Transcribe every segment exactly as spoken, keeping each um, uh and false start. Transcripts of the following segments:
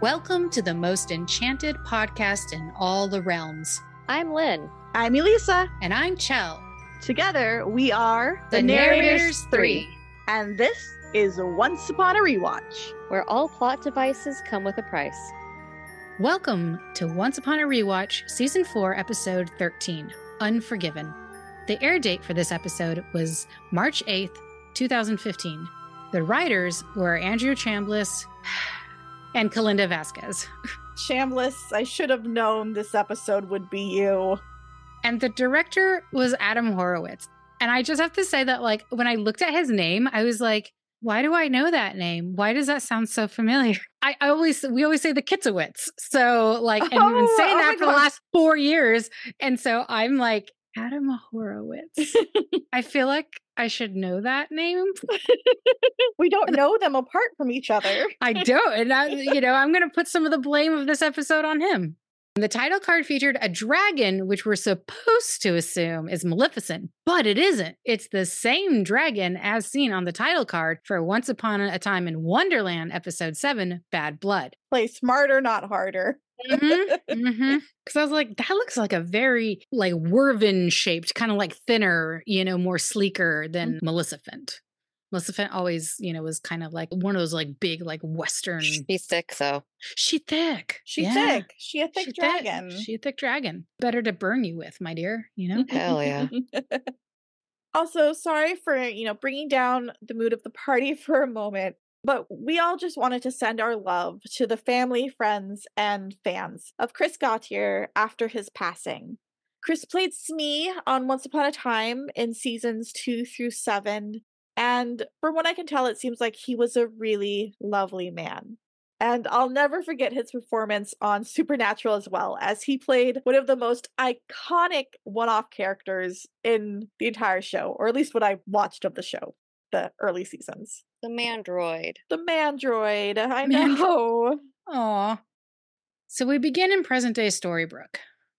Welcome to the most enchanted podcast in all the realms. I'm Lynn. I'm Elisa. And I'm Chell. Together, we are The, the Narrators, Narrators three. three. And this is Once Upon a Rewatch, where all plot devices come with a price. Welcome to Once Upon a Rewatch, Season four, Episode thirteen, Unforgiven. The air date for this episode was March eighth, twenty fifteen. The writers were Andrew Chambliss and Kalinda Vasquez. Chambliss, I should have known this episode would be you. And the director was Adam Horowitz. And I just have to say that, like, when I looked at his name, I was like, why do I know that name? Why does that sound so familiar? I, I always, we always say the Kitzowitz. So, like, and oh, we've been saying oh that for gosh. the last four years. And so I'm like, Adam Horowitz. I feel like I should know that name. We don't know them apart from each other. I don't. And, I, you know, I'm going to put some of the blame of this episode on him. The title card featured a dragon, which we're supposed to assume is Maleficent, but it isn't. It's the same dragon as seen on the title card for Once Upon a Time in Wonderland, Episode seven, Bad Blood. Play smarter, not harder. Mm-hmm, mm-hmm. Because I was like, that looks like a very, like, Werven shaped, kind of like thinner, you know, more sleeker than mm-hmm. Maleficent. Maleficent always, you know, was kind of like one of those like big, like Western. She's thick, though. She thick. She yeah. thick. She a thick she dragon. Thick. She a thick dragon. Better to burn you with, my dear, you know? Hell yeah. Also, sorry for, you know, bringing down the mood of the party for a moment, but we all just wanted to send our love to the family, friends, and fans of Chris Gautier after his passing. Chris played Smee on Once Upon a Time in seasons two through seven. And from what I can tell, it seems like he was a really lovely man. And I'll never forget his performance on Supernatural as well, as he played one of the most iconic one-off characters in the entire show, or at least what I watched of the show, the early seasons. The Mandroid. The Mandroid, I know. Aw. So we begin in present-day Storybrooke.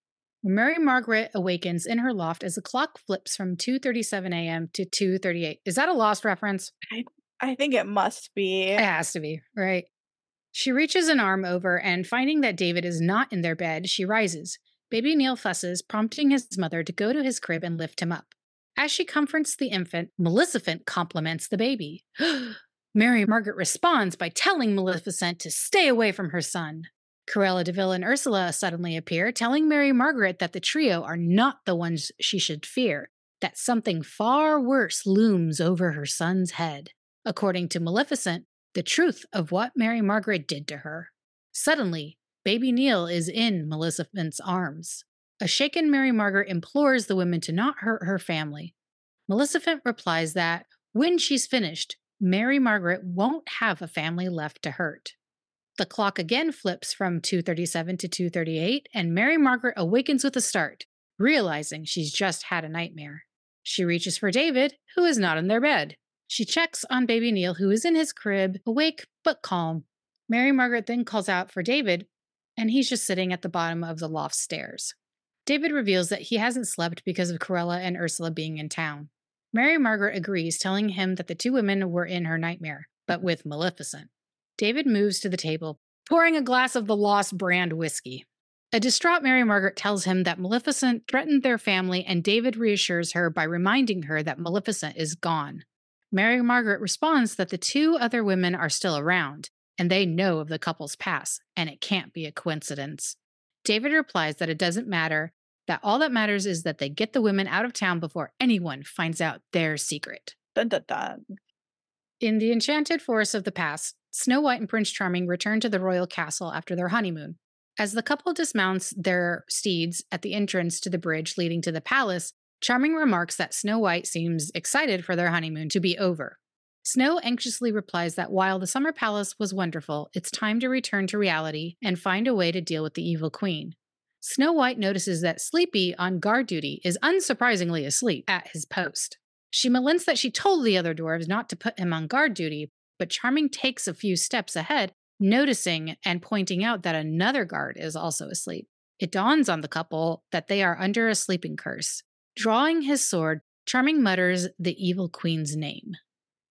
Mary Margaret awakens in her loft as the clock flips from two thirty-seven a.m. to two thirty-eight. Is that a Lost reference? I, I think it must be. It has to be, right? She reaches an arm over, and finding that David is not in their bed, she rises. Baby Neil fusses, prompting his mother to go to his crib and lift him up. As she comforts the infant, Maleficent compliments the baby. Mary Margaret responds by telling Maleficent to stay away from her son. Cruella de Vil and Ursula suddenly appear, telling Mary Margaret that the trio are not the ones she should fear, that something far worse looms over her son's head. According to Maleficent, the truth of what Mary Margaret did to her. Suddenly, baby Neil is in Maleficent's arms. A shaken Mary Margaret implores the women to not hurt her family. Maleficent replies that, when she's finished, Mary Margaret won't have a family left to hurt. The clock again flips from two thirty-seven to two thirty-eight, and Mary Margaret awakens with a start, realizing she's just had a nightmare. She reaches for David, who is not in their bed. She checks on baby Neil, who is in his crib, awake but calm. Mary Margaret then calls out for David, and he's just sitting at the bottom of the loft stairs. David reveals that he hasn't slept because of Cruella and Ursula being in town. Mary Margaret agrees, telling him that the two women were in her nightmare, but with Maleficent. David moves to the table, pouring a glass of the Lost brand whiskey. A distraught Mary Margaret tells him that Maleficent threatened their family, and David reassures her by reminding her that Maleficent is gone. Mary Margaret responds that the two other women are still around, and they know of the couple's past, and it can't be a coincidence. David replies that it doesn't matter, that all that matters is that they get the women out of town before anyone finds out their secret. Dun dun dun. In the enchanted forest of the past, Snow White and Prince Charming return to the royal castle after their honeymoon. As the couple dismounts their steeds at the entrance to the bridge leading to the palace, Charming remarks that Snow White seems excited for their honeymoon to be over. Snow anxiously replies that while the summer palace was wonderful, it's time to return to reality and find a way to deal with the evil queen. Snow White notices that Sleepy, on guard duty, is unsurprisingly asleep at his post. She laments that she told the other dwarves not to put him on guard duty, but Charming takes a few steps ahead, noticing and pointing out that another guard is also asleep. It dawns on the couple that they are under a sleeping curse. Drawing his sword, Charming mutters the evil queen's name.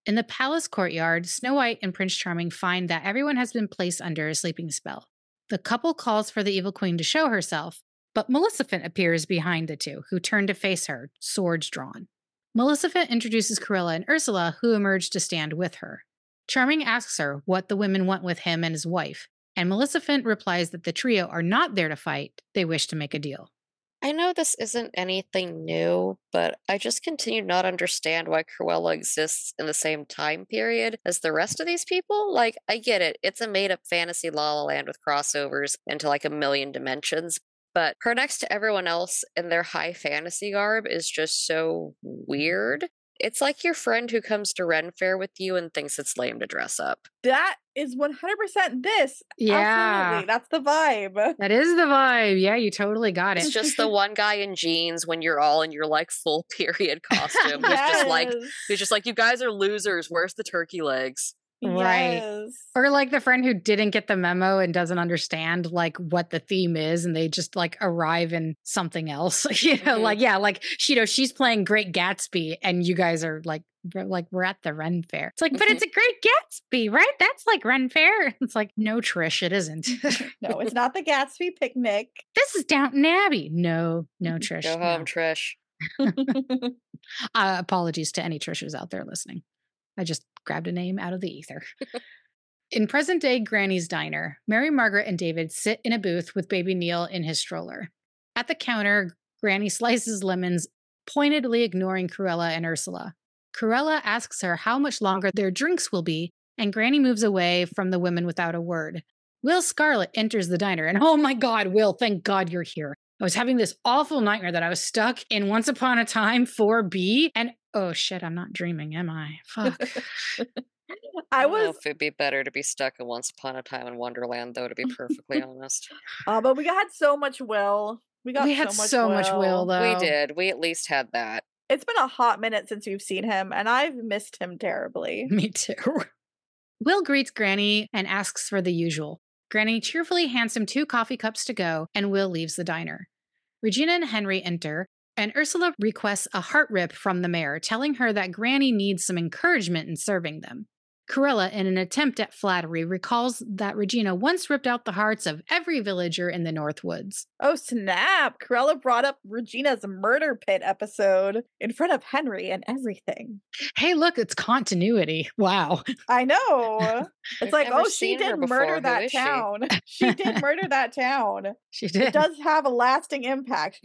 In the palace courtyard, Snow White and Prince Charming find that everyone has been placed under a sleeping spell. The couple calls for the evil queen to show herself, but Maleficent appears behind the two, who turn to face her, swords drawn. Maleficent introduces Cruella and Ursula, who emerge to stand with her. Charming asks her what the women want with him and his wife, and Maleficent replies that the trio are not there to fight, they wish to make a deal. I know this isn't anything new, but I just continue to not understand why Cruella exists in the same time period as the rest of these people. Like, I get it. It's a made-up fantasy La La Land with crossovers into like a million dimensions, but her next to everyone else in their high fantasy garb is just so weird. It's like your friend who comes to Ren Fair with you and thinks it's lame to dress up. That is one hundred percent this. Yeah. Absolutely. That's the vibe. That is the vibe. Yeah, you totally got It's it. just the one guy in jeans when you're all in your like full period costume. Who's just like Yes. who's just like, you guys are losers. Where's the turkey legs? Right. Yes. Or like the friend who didn't get the memo and doesn't understand like what the theme is, and they just like arrive in something else. you know, Mhm. like yeah, like she, you know, she's playing Great Gatsby, and you guys are like, we're, like we're at the Ren Fair. It's like, but it's a Great Gatsby, right? That's like Ren Fair. It's like, no, Trish, it isn't. No, it's not the Gatsby picnic. This is Downton Abbey. No, no, Trish. Go no. home, Trish. Uh, apologies to any Trishers out there listening. I just grabbed a name out of the ether. In present day Granny's diner, Mary Margaret and David sit in a booth with baby Neil in his stroller. At the counter, Granny slices lemons, pointedly ignoring Cruella and Ursula. Cruella asks her how much longer their drinks will be, and Granny moves away from the women without a word. Will Scarlet enters the diner, and oh my God, Will, thank God you're here. I was having this awful nightmare that I was stuck in Once Upon a Time four B, and oh shit, I'm not dreaming, am I? Fuck. I don't know was, if it'd be better to be stuck in Once Upon a Time in Wonderland, though, to be perfectly honest. uh, but we got so much Will. We got We had so much so Will. much Will, though. We did. We at least had that. It's been a hot minute since we've seen him, and I've missed him terribly. Me too. Will greets Granny and asks for the usual. Granny cheerfully hands him two coffee cups to go, and Will leaves the diner. Regina and Henry enter, and Ursula requests a heart rip from the mayor, telling her that Granny needs some encouragement in serving them. Cruella, in an attempt at flattery, recalls that Regina once ripped out the hearts of every villager in the North Woods. Oh, snap. Cruella brought up Regina's murder pit episode in front of Henry and everything. Hey, look, it's continuity. Wow. I know. It's We've like, never oh, she seen her did before. murder Who that is she? town. She did murder that town. She It did. does have a lasting impact.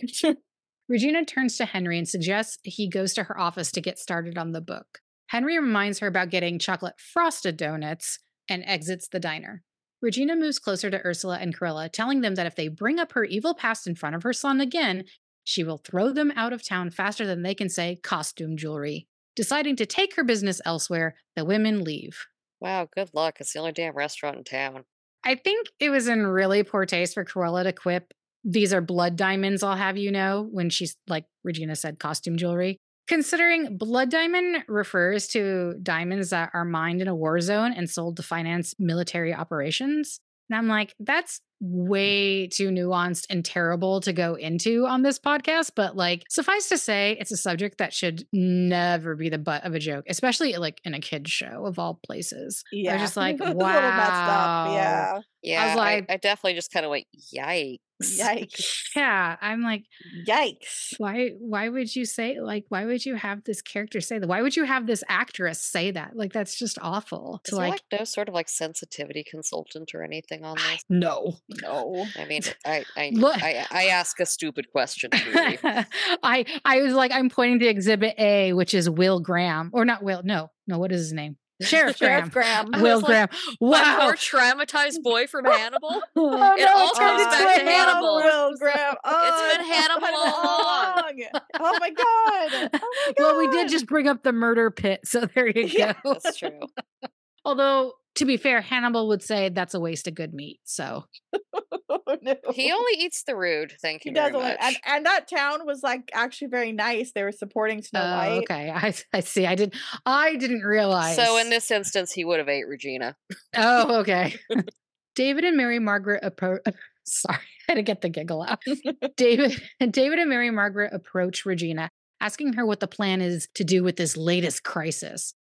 Regina turns to Henry and suggests he goes to her office to get started on the book. Henry reminds her about getting chocolate frosted donuts and exits the diner. Regina moves closer to Ursula and Cruella, telling them that if they bring up her evil past in front of her son again, she will throw them out of town faster than they can say costume jewelry. Deciding to take her business elsewhere, the women leave. Wow, good luck. It's the only damn restaurant in town. I think it was in really poor taste for Cruella to quip, "These are blood diamonds, I'll have you know," when she's, like Regina said, costume jewelry. Considering blood diamond refers to diamonds that are mined in a war zone and sold to finance military operations. And I'm like, that's way too nuanced and terrible to go into on this podcast. But like, suffice to say, it's a subject that should never be the butt of a joke, especially like in a kid's show of all places. Yeah. I was just like, It's a wow. little messed up. Yeah. Yeah, I, was like- I definitely just kind of went, yikes. Yikes. Yeah, I'm like, Yikes. why why would you say like why would you have this character say that? Why would you have this actress say that? Like that's just awful. Is To there like, like no sort of like sensitivity consultant or anything on this? no. No. I mean, I I, Look- I I ask a stupid question. Truly. I I was like, I'm pointing to exhibit A, which is Will Graham. Or not Will, no, no, what is his name? Sheriff Graham. Sheriff Graham. I Will was like, Graham. My Wow. poor traumatized boy from Hannibal. Oh, It all comes it's back to been Hannibal. Will Graham. Oh, been Hannibal been all along. long. Oh my god. Oh my god. Well, we did just bring up the murder pit, so there you Yeah. go. That's true. Although, to be fair, Hannibal would say that's a waste of good meat. So Oh, no. He only eats the rude. Thank He you does very only, much. and and that town was like actually very nice. They were supporting Snow Oh, White. okay. I I see. I didn't I didn't realize. So in this instance, he would have ate Regina. Oh, okay. David and Mary Margaret approach. Sorry, I had to get the giggle out. David David and Mary Margaret approach Regina, asking her what the plan is to do with this latest crisis.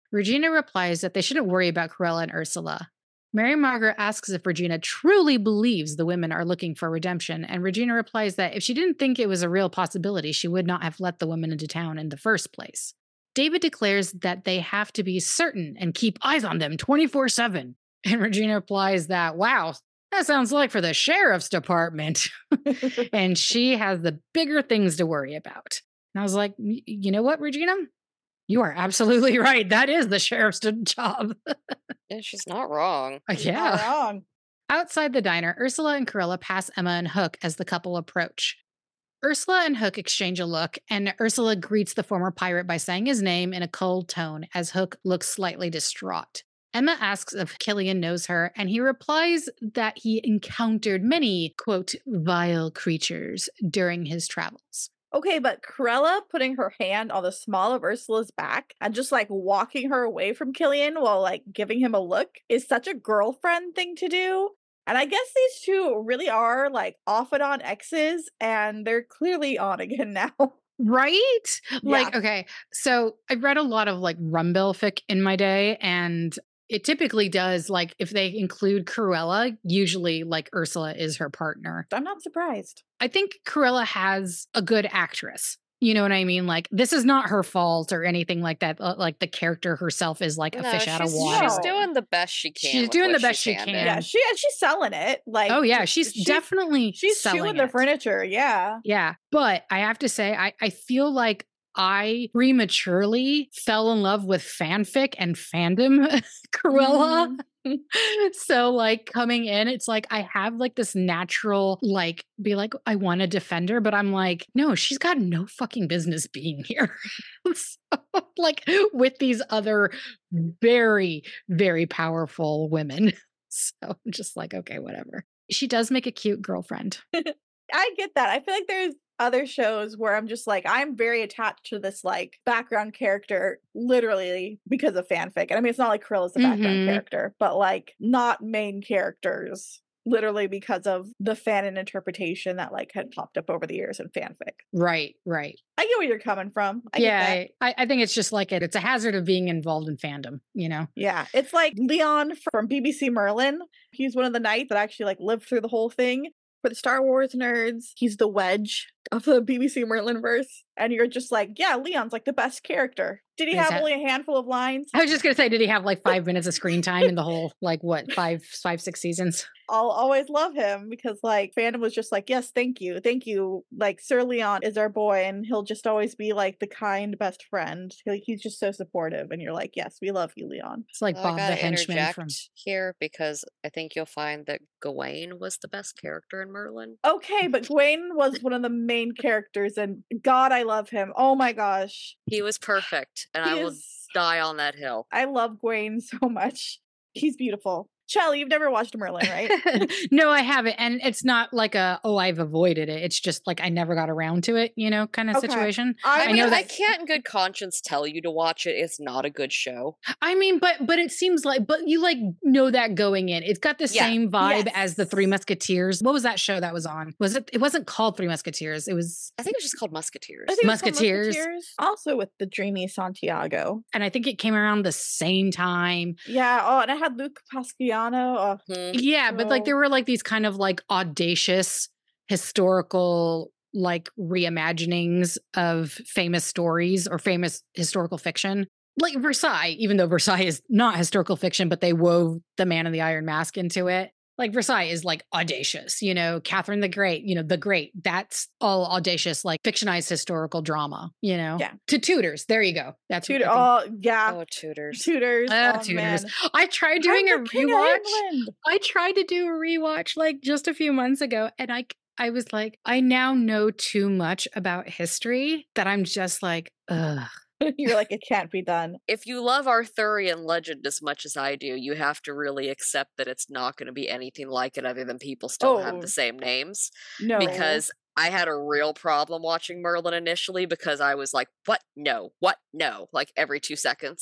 Regina replies that they shouldn't worry about Cruella and Ursula. Mary Margaret asks if Regina truly believes the women are looking for redemption, and Regina replies that if she didn't think it was a real possibility, she would not have let the women into town in the first place. David declares that they have to be certain and keep eyes on them twenty-four seven. And Regina replies that, wow, that sounds like for the sheriff's department. And she has the bigger things to worry about. And I was like, you know what, Regina? You are absolutely right. That is the sheriff's job. Yeah, she's not wrong. She's yeah. not wrong. Outside the diner, Ursula and Cruella pass Emma and Hook as the couple approach. Ursula and Hook exchange a look, and Ursula greets the former pirate by saying his name in a cold tone as Hook looks slightly distraught. Emma asks if Killian knows her, and he replies that he encountered many, quote, vile creatures during his travels. Okay, but Cruella putting her hand on the small of Ursula's back and just like walking her away from Killian while like giving him a look is such a girlfriend thing to do. And I guess these two really are like off and on exes, and they're clearly on again now. Right? Yeah. Like, okay, so I read a lot of like Rumble fic in my day, and it typically does, like, if they include Cruella, usually like Ursula is her partner. I'm not surprised. I think Cruella has a good actress. You know what I mean? Like, this is not her fault or anything like that. Uh, Like, the character herself is like a No, fish out of she's, water. she's No. doing the best she can. She's with doing what the best she handed. can. Yeah, she and she's selling it. Like, Oh, yeah. j- She's, definitely she's selling chewing the it. furniture. Yeah. Yeah. But I have to say, I, I feel like I prematurely fell in love with fanfic and fandom Cruella. So like coming in, it's like I have like this natural, like, be like, I want to defend her, but I'm like, no, she's got no fucking business being here. So, like with these other very, very powerful women. So I'm just like, okay, whatever. She does make a cute girlfriend. I get that. I feel like there's other shows where I'm just like, I'm very attached to this like background character literally because of fanfic. And I mean, it's not like Krill is the background Mhm. character, but like not main characters literally because of the fan and interpretation that like had popped up over the years in fanfic. Right, right. I get where you're coming from. I get that. yeah, I, I think it's just like it. It's a hazard of being involved in fandom, you know? Yeah, it's like Leon from B B C Merlin. He's one of the knights that actually like lived through the whole thing. For the Star Wars nerds, he's the Wedge of the B B C Merlin verse. And you're just like, yeah, Leon's like the best character. Did he Is have that- only a handful of lines? I was just gonna say, did he have like five minutes of screen time in the whole like what five, five, six seasons? I'll always love him because like fandom was just like, yes, thank you, thank you. Like Sir Leon is our boy, and he'll just always be like the kind best friend. He- He's just so supportive, and you're like, yes, we love you, Leon. It's like I Bob the gotta henchman interject from. here because I think you'll find that Gawain was the best character in Merlin. Okay, but Gwaine was one of the main characters, and God, I love him. Oh my gosh, He was perfect, and he I will is. die on that hill. I love Gwaine so much. He's beautiful. Shelly, you've never watched Merlin, right? No, I haven't, and it's not like a oh I've avoided it. It's just like I never got around to it, you know, kind of Okay. situation. I I, I mean, know I that- can't in good conscience tell you to watch it. It's not a good show. I mean, but but it seems like, but you like know that going in. It's got the Yeah. same vibe as the Yes. Three Musketeers. What was that show that was on? Was it? It wasn't called Three Musketeers. It was, I think it was just called Musketeers. I think it was called Musketeers. Musketeers. Also with the dreamy Santiago. and I think it came around the same time. Yeah. Oh, and I had Luke Pasquiano. Oh, Hmm. Yeah, but like So- there were like these kind of like audacious historical like reimaginings of famous stories or famous historical fiction. Like Versailles, even though Versailles is not historical fiction, but they wove the Man in the Iron Mask into it. Like Versailles is like audacious, you know, Catherine the Great, you know, the Great. That's all audacious, like fictionized historical drama, you know? Yeah. To Tudors. There you go. That's Tudor. what I think. Oh, yeah. Oh, Tudors. Tutors. Oh, Oh, Tudors. man. I tried doing I'm a the King of rewatch. England. I tried to do a rewatch like just a few months ago, and I I was like, I now know too much about history that I'm just like, ugh. You're like, it can't be done. If you love Arthurian legend as much as I do, you have to really accept that it's not going to be anything like it other than people still have Oh. the same names. No. Because I had a real problem watching Merlin initially because I was like, what? No. What? No. Like every two seconds.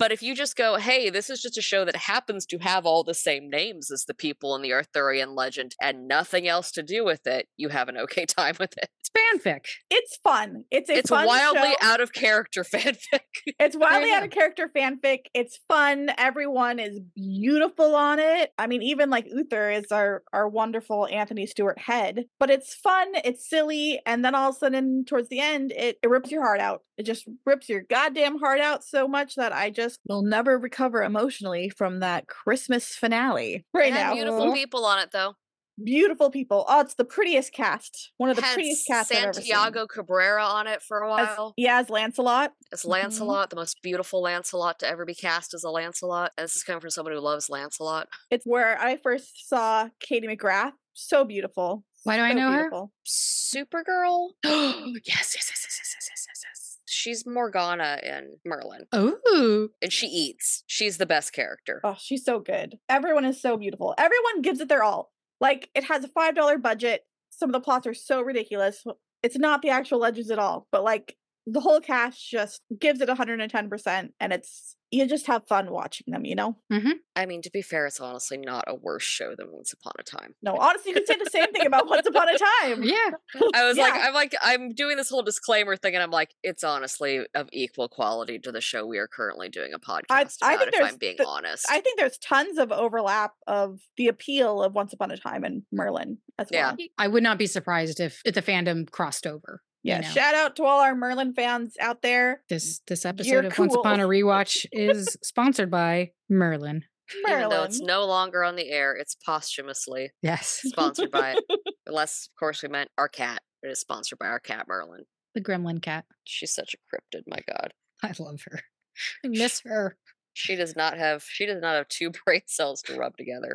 But if you just go, hey, this is just a show that happens to have all the same names as the people in the Arthurian legend and nothing else to do with it, you have an okay time with it. It's fanfic. It's fun. It's a It's fun wildly show. out of character fanfic. It's wildly you out go. of character fanfic. It's fun. Everyone is beautiful on it. I mean, even like Uther is our our wonderful Anthony Stewart head. But it's fun. It's silly, and then all of a sudden, towards the end, it, it rips your heart out. It just rips your goddamn heart out so much that I just will never recover emotionally from that Christmas finale. Right It had now, beautiful people on it, though. beautiful people. Oh, it's the prettiest cast. One of the Had prettiest casts I've ever seen. Santiago Cabrera on it for a As, while. yeah, as Lancelot. As Lancelot, the most beautiful Lancelot to ever be cast as a Lancelot. And this is coming from someone who loves Lancelot. It's where I first saw Katie McGrath. So beautiful. Why do I So know beautiful. Supergirl? her? yes, yes, yes, yes, yes, yes, yes, yes. She's Morgana in Merlin. Oh, And she eats. She's the best character. Oh, she's so good. Everyone is so beautiful. Everyone gives it their all. Like, it has a five dollar budget. Some of the plots are so ridiculous. It's not the actual Legends at all, but like the whole cast just gives it one hundred ten percent, and it's you just have fun watching them, you know? I mean, to be fair, it's honestly not a worse show than Once Upon a Time. No, honestly, you could say the same thing about Once Upon a Time. yeah. I was like, Yeah. I'm like, I'm doing this whole disclaimer thing, and I'm like, it's honestly of equal quality to the show we are currently doing a podcast I- about, I think if there's I'm being the- honest. I think there's tons of overlap of the appeal of Once Upon a Time and Merlin as Yeah. well. I would not be surprised if, if the fandom crossed over. you Yeah, know. shout out to all our Merlin fans out there. This this episode You're of Once Upon a cool. Rewatch is sponsored by Merlin. Even though it's Merlin. no longer on the air, it's posthumously Yes, sponsored by it. Unless, of course, we meant our cat. It is sponsored by our cat, Merlin. the Gremlin cat. She's such a cryptid, my god. I love her. I miss her. She does not have she does not have two brain cells to rub together.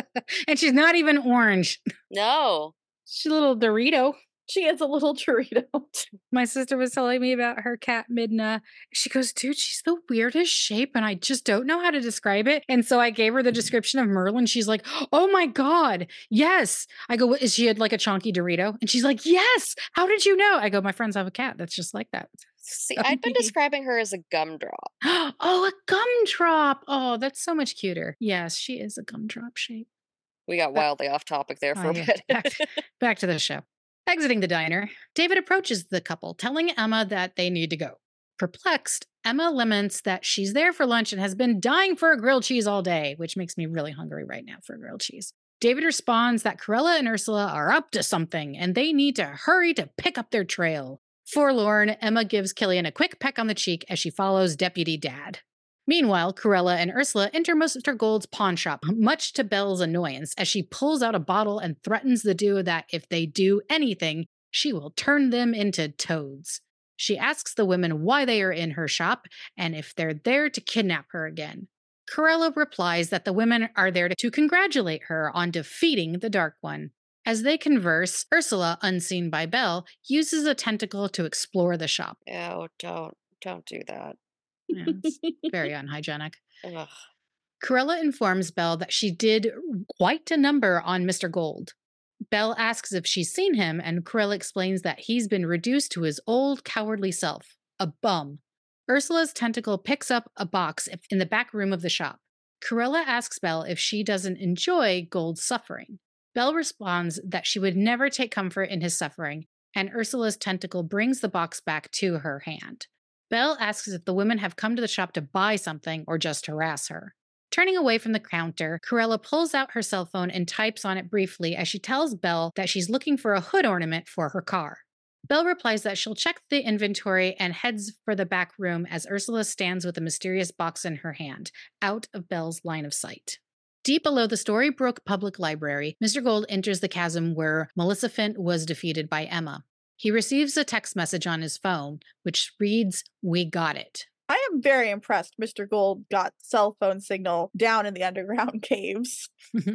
And she's not even orange. No. She's a little Dorito. She is a little Dorito. My sister was telling me about her cat Midna. She goes, dude, she's the weirdest shape, and I just don't know how to describe it. And so I gave her the description of Merlin. She's like, oh my God, yes. I go, "What- is she had like a chonky Dorito? And she's like, yes. How did you know? I go, my friends have a cat that's just like that. See, So I'd been neat. describing her as a gumdrop. Oh, a gumdrop. Oh, that's so much cuter. Yes, she is a gumdrop shape. We got But- wildly off topic there for Oh, a yeah. bit. Back, back to the show. Exiting the diner, David approaches the couple, telling Emma that they need to go. Perplexed, Emma laments that she's there for lunch and has been dying for a grilled cheese all day, which makes me really hungry right now for grilled cheese. David responds that Cruella and Ursula are up to something and they need to hurry to pick up their trail. Forlorn, Emma gives Killian a quick peck on the cheek as she follows Deputy Dad. Meanwhile, Cruella and Ursula enter Mister Gold's pawn shop, much to Belle's annoyance, as she pulls out a bottle and threatens the duo that if they do anything, she will turn them into toads. She asks the women why they are in her shop and if they're there to kidnap her again. Cruella replies that the women are there to congratulate her on defeating the Dark One. As they converse, Ursula, unseen by Belle, uses a tentacle to explore the shop. Oh, don't don't do that. Yeah, it's very unhygienic. Ugh. Cruella informs Belle that she did quite a number on Mister Gold. Belle asks if she's seen him, and Cruella explains that he's been reduced to his old cowardly self, a bum. Ursula's tentacle picks up a box in the back room of the shop. Cruella asks Belle if she doesn't enjoy Gold's suffering. Belle responds that she would never take comfort in his suffering, and Ursula's tentacle brings the box back to her hand. Belle asks if the women have come to the shop to buy something or just harass her. Turning away from the counter, Cruella pulls out her cell phone and types on it briefly as she tells Belle that she's looking for a hood ornament for her car. Belle replies that she'll check the inventory and heads for the back room as Ursula stands with a mysterious box in her hand, out of Belle's line of sight. Deep below the Storybrooke Public Library, Mister Gold enters the chasm where Maleficent was defeated by Emma. He receives a text message on his phone, which reads, "We got it." I am very impressed Mister Gold got cell phone signal down in the underground caves.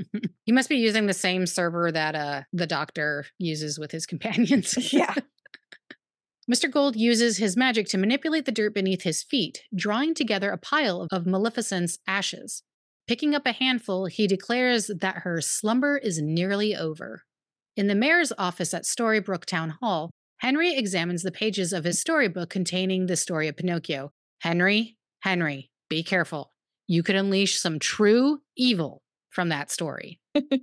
He must be using the same server that uh, the Doctor uses with his companions. Yeah. Mister Gold uses his magic to manipulate the dirt beneath his feet, drawing together a pile of Maleficent's ashes. Picking up a handful, he declares that her slumber is nearly over. In the mayor's office at Storybrooke Town Hall, Henry examines the pages of his storybook containing the story of Pinocchio. Henry, Henry, be careful. You could unleash some true evil from that story.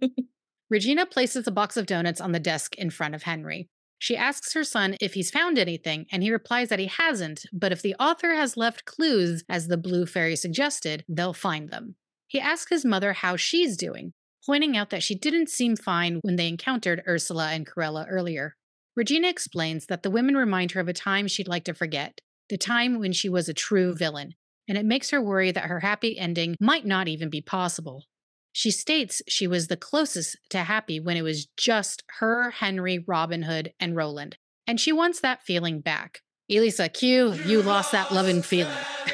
Regina places a box of donuts on the desk in front of Henry. She asks her son if he's found anything, and he replies that he hasn't, but if the author has left clues, as the blue fairy suggested, they'll find them. He asks his mother how she's doing, pointing out that she didn't seem fine when they encountered Ursula and Cruella earlier. Regina explains that the women remind her of a time she'd like to forget, the time when she was a true villain, and it makes her worry that her happy ending might not even be possible. She states she was the closest to happy when it was just her, Henry, Robin Hood, and Roland, and she wants that feeling back. Elisa, Q, you lost that loving feeling.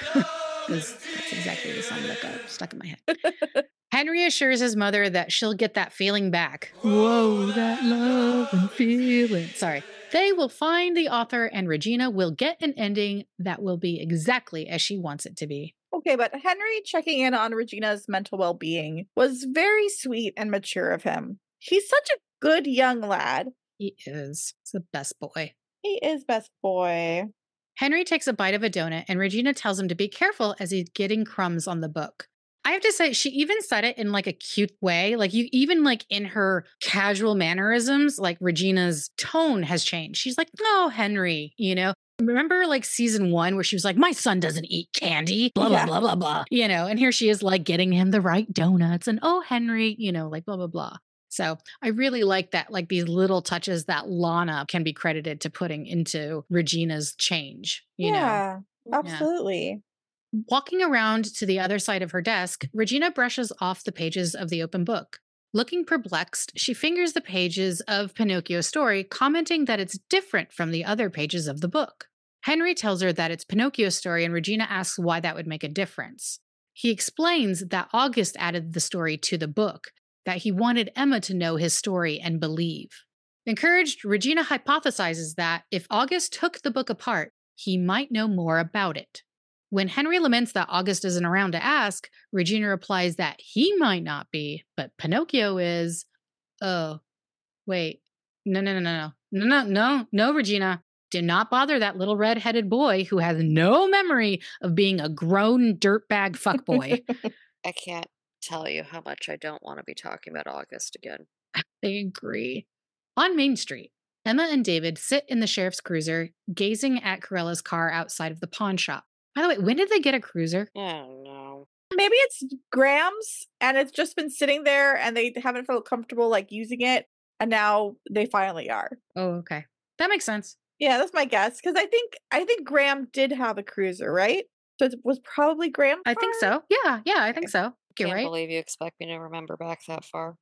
That's exactly the song that got stuck in my head. Henry assures his mother that she'll get that feeling back. Whoa, that love and feeling. Sorry. They will find the author, and Regina will get an ending that will be exactly as she wants it to be. Okay, but Henry checking in on Regina's mental well-being was very sweet and mature of him. He's such a good young lad. He is. He's the best boy. He is best boy. Henry takes a bite of a donut, and Regina tells him to be careful as he's getting crumbs on the book. I have to say, she even said it in like a cute way. Like you, even like in her casual mannerisms, like Regina's tone has changed. She's like, no, Henry, you know? Remember like season one where she was like, my son doesn't eat candy, blah, blah, Yeah. blah, blah, blah. You know, and here she is like getting him the right donuts and, oh, Henry, you know, like blah, blah, blah. So I really like that, like these little touches that Lana can be credited to putting into Regina's change, you know? Yeah, Yeah. absolutely. Walking around to the other side of her desk, Regina brushes off the pages of the open book. Looking perplexed, she fingers the pages of Pinocchio's story, commenting that it's different from the other pages of the book. Henry tells her that it's Pinocchio's story, and Regina asks why that would make a difference. He explains that August added the story to the book, that he wanted Emma to know his story and believe. Encouraged, Regina hypothesizes that if August took the book apart, he might know more about it. When Henry laments that August isn't around to ask, Regina replies that he might not be, but Pinocchio is. Oh, wait. No, no, no, no, no, no, no, no, Regina. Do not bother that little red-headed boy who has no memory of being a grown dirtbag fuckboy. I can't tell you how much I don't want to be talking about August again. I agree. On Main Street, Emma and David sit in the sheriff's cruiser, gazing at Corella's car outside of the pawn shop. By the way, when did they get a cruiser? I don't know. Maybe it's Graham's and it's just been sitting there and they haven't felt comfortable like using it. And now they finally are. Oh, okay. That makes sense. Yeah, that's my guess. Because I think I think Graham did have a cruiser, right? So it was probably Graham's I think car? so. Yeah, yeah, I think so. You're Can't right. believe you expect me to remember back that far.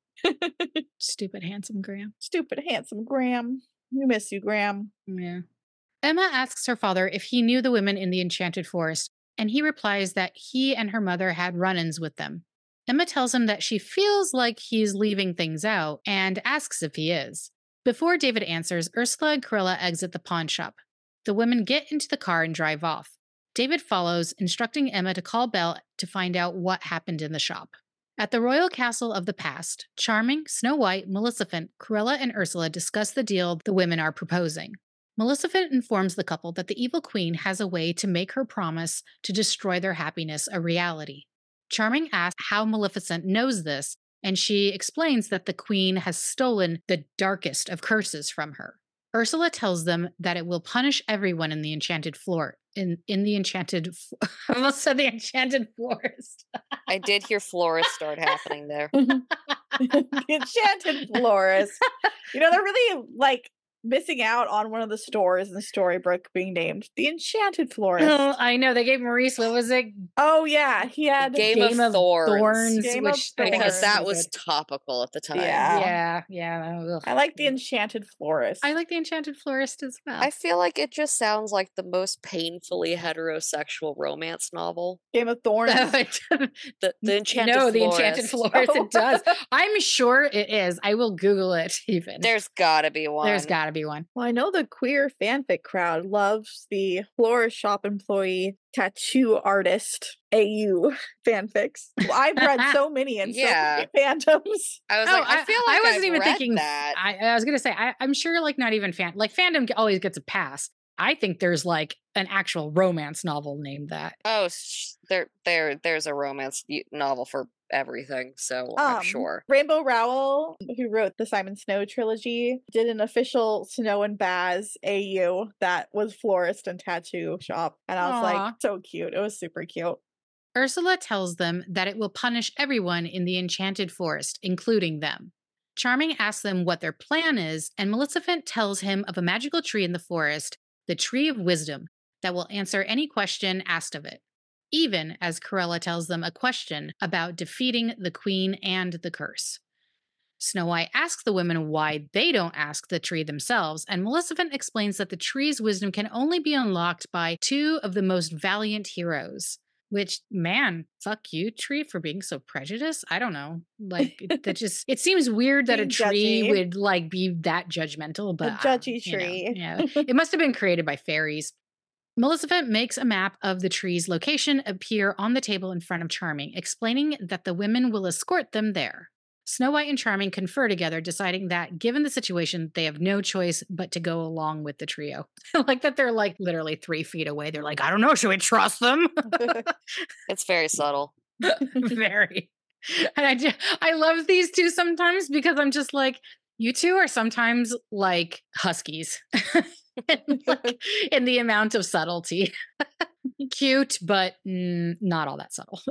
Stupid, handsome Graham. Stupid, handsome Graham. We miss you, Graham. Yeah. Emma asks her father if he knew the women in the Enchanted Forest, and he replies that he and her mother had run-ins with them. Emma tells him that she feels like he's leaving things out and asks if he is. Before David answers, Ursula and Cruella exit the pawn shop. The women get into the car and drive off. David follows, instructing Emma to call Belle to find out what happened in the shop. At the royal castle of the past, Charming, Snow White, Maleficent, Cruella, and Ursula discuss the deal the women are proposing. Maleficent informs the couple that the evil queen has a way to make her promise to destroy their happiness a reality. Charming asks how Maleficent knows this, and she explains that the queen has stolen the darkest of curses from her. Ursula tells them that it will punish everyone in the enchanted floor. In, in the enchanted... I almost said the enchanted forest. I did hear florist start happening there. The Enchanted Florist. You know, they're really like missing out on one of the stores in the storybook being named the Enchanted Florist. Oh, I know. They gave Maurice, what was it? Oh yeah, he had Game of Thorns. Game of which I think Because is that was stupid. topical at the time. Yeah. Yeah, yeah. ugh. I like the Enchanted Florist. I like the Enchanted Forest as well. I feel like it just sounds like the most painfully heterosexual romance novel. Game of Thorns. The, the Enchanted no, Florist. the Enchanted Forest. Oh. It does. I'm sure it is. I will Google it even. There's gotta be one. There's got to be one. Well, I know the queer fanfic crowd loves the florist shop employee tattoo artist A U fanfics. Well, I've read so many in Yeah. so many fandoms. I was Oh, like, I, feel like I wasn't I've even read thinking that. I, I was gonna say I, I'm sure like not even fan like fandom always gets a pass, I think there's like an actual romance novel named that. Oh, sh- there, there, there's a romance y- novel for everything, so I'm Um, sure. Rainbow Rowell, who wrote the Simon Snow trilogy, did an official Snow and Baz A U that was florist and tattoo shop. And I was Aw. like, so cute. It was super cute. Ursula tells them that it will punish everyone in the enchanted forest, including them. Charming asks them what their plan is, and Maleficent tells him of a magical tree in the forest, the Tree of Wisdom, that will answer any question asked of it. Even as Cruella tells them a question about defeating the queen and the curse. Snow White asks the women why they don't ask the tree themselves, and Maleficent explains that the tree's wisdom can only be unlocked by two of the most valiant heroes. Which, man, fuck you, tree, for being so prejudiced. I don't know. Like, it- that just, it seems weird that a Being tree judgy. would, like, be that judgmental, but. A judgy um, you know, tree. yeah. It must have been created by fairies. Maleficent makes a map of the tree's location appear on the table in front of Charming, explaining that the women will escort them there. Snow White and Charming confer together, deciding that, given the situation, they have no choice but to go along with the trio. Like that they're like literally three feet away. They're like, I don't know, should we trust them? It's very subtle. Very. And I, ju- I love these two sometimes because I'm just like, you two are sometimes like huskies. Like, in the amount of subtlety. Cute, but mm, not all that subtle.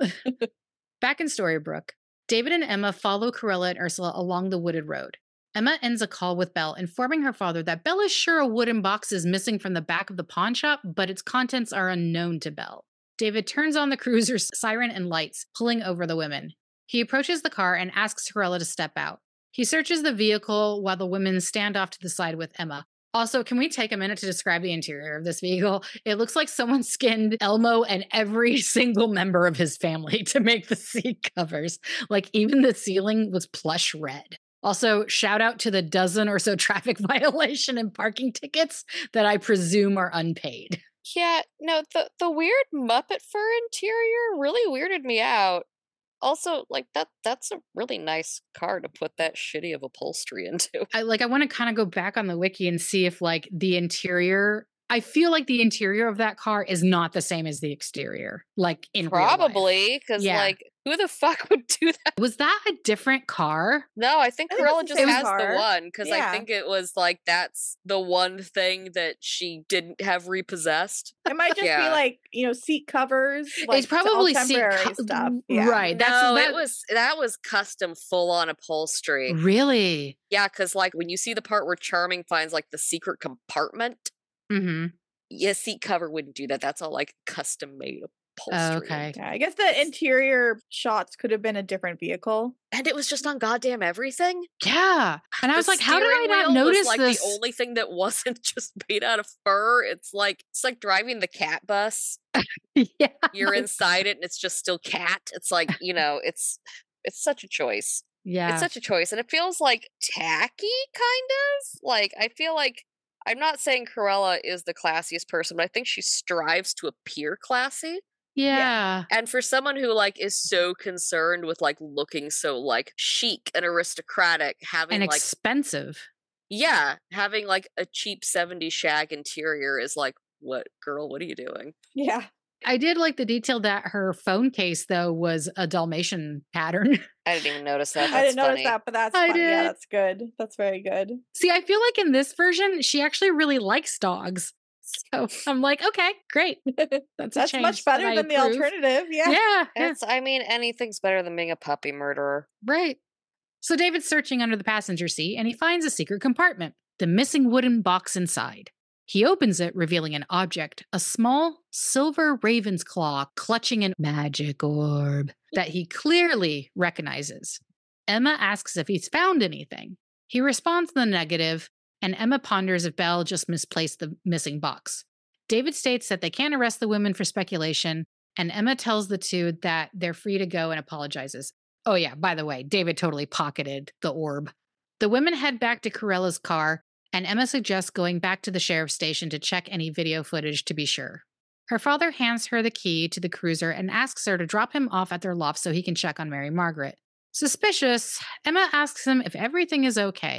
Back in Storybrooke, David and Emma follow Cruella and Ursula along the wooded road. Emma ends a call with Belle, informing her father that Belle is sure a wooden box is missing from the back of the pawn shop, but its contents are unknown to Belle. David turns on the cruiser's siren and lights, pulling over the women. He approaches the car and asks Cruella to step out. He searches the vehicle while the women stand off to the side with Emma. Also, can we take a minute to describe the interior of this vehicle? It looks like someone skinned Elmo and every single member of his family to make the seat covers. Like, even the ceiling was plush red. Also, shout out to the dozen or so traffic violation and parking tickets that I presume are unpaid. Yeah, no, the the weird Muppet fur interior really weirded me out. Also, like that that's a really nice car to put that shitty of upholstery into. I like I want to kind of go back on the wiki and see if like the interior, I feel like the interior of that car is not the same as the exterior, like in real life. Probably, because Yeah. like who the fuck would do that? Was that a different car? No, I think I think it's Cruella the just same has car. the one because I Yeah. think it was like that's the one thing that she didn't have repossessed. It might just Yeah. be like, you know, seat covers. Like, It's probably all seat temporary co- stuff. Yeah. Right. That's no, that it was that was custom full on upholstery. really. Yeah, because like when you see the part where Charming finds like the secret compartment, Mm-hmm. yeah, seat cover wouldn't do that. That's all like custom made upholstery. Okay. Yeah, I guess the interior shots could have been a different vehicle. And it was just on goddamn everything. Yeah. And I The was like, how did I steering not wheel notice was like this? the only thing that wasn't just made out of fur. It's like it's like driving the cat bus. Yeah. You're inside it and it's just still cat. It's like, you know, it's it's such a choice. Yeah. It's such a choice. And it feels like tacky, kind of. Like I feel like I'm not saying Cruella is the classiest person, but I think she strives to appear classy. yeah. And for someone who like is so concerned with like looking so like chic and aristocratic, having And like expensive. yeah, having like a cheap seventies shag interior is like, what girl, what are you doing? Yeah. I did like the detail that her phone case, though, was a Dalmatian pattern. I didn't even notice that. That's I didn't funny. notice that, but that's I fun. Yeah, did. that's good. That's very good. See, I feel like in this version, she actually really likes dogs. So I'm like, okay, great. That's a That's change much that better I than the approve. alternative. Yeah. Yeah, yeah, It's I mean, anything's better than being a puppy murderer. right. So David's searching under the passenger seat and he finds a secret compartment, the missing wooden box inside. He opens it, revealing an object, a small silver raven's claw clutching a magic orb that he clearly recognizes. Emma asks if he's found anything. He responds in the negative, and Emma ponders if Belle just misplaced the missing box. David states that they can't arrest the women for speculation, and Emma tells the two that they're free to go and apologizes. Oh yeah, by the way, David totally pocketed the orb. The women head back to Corella's car, and Emma suggests going back to the sheriff's station to check any video footage to be sure. Her father hands her the key to the cruiser and asks her to drop him off at their loft so he can check on Mary Margaret. Suspicious, Emma asks him if everything is okay.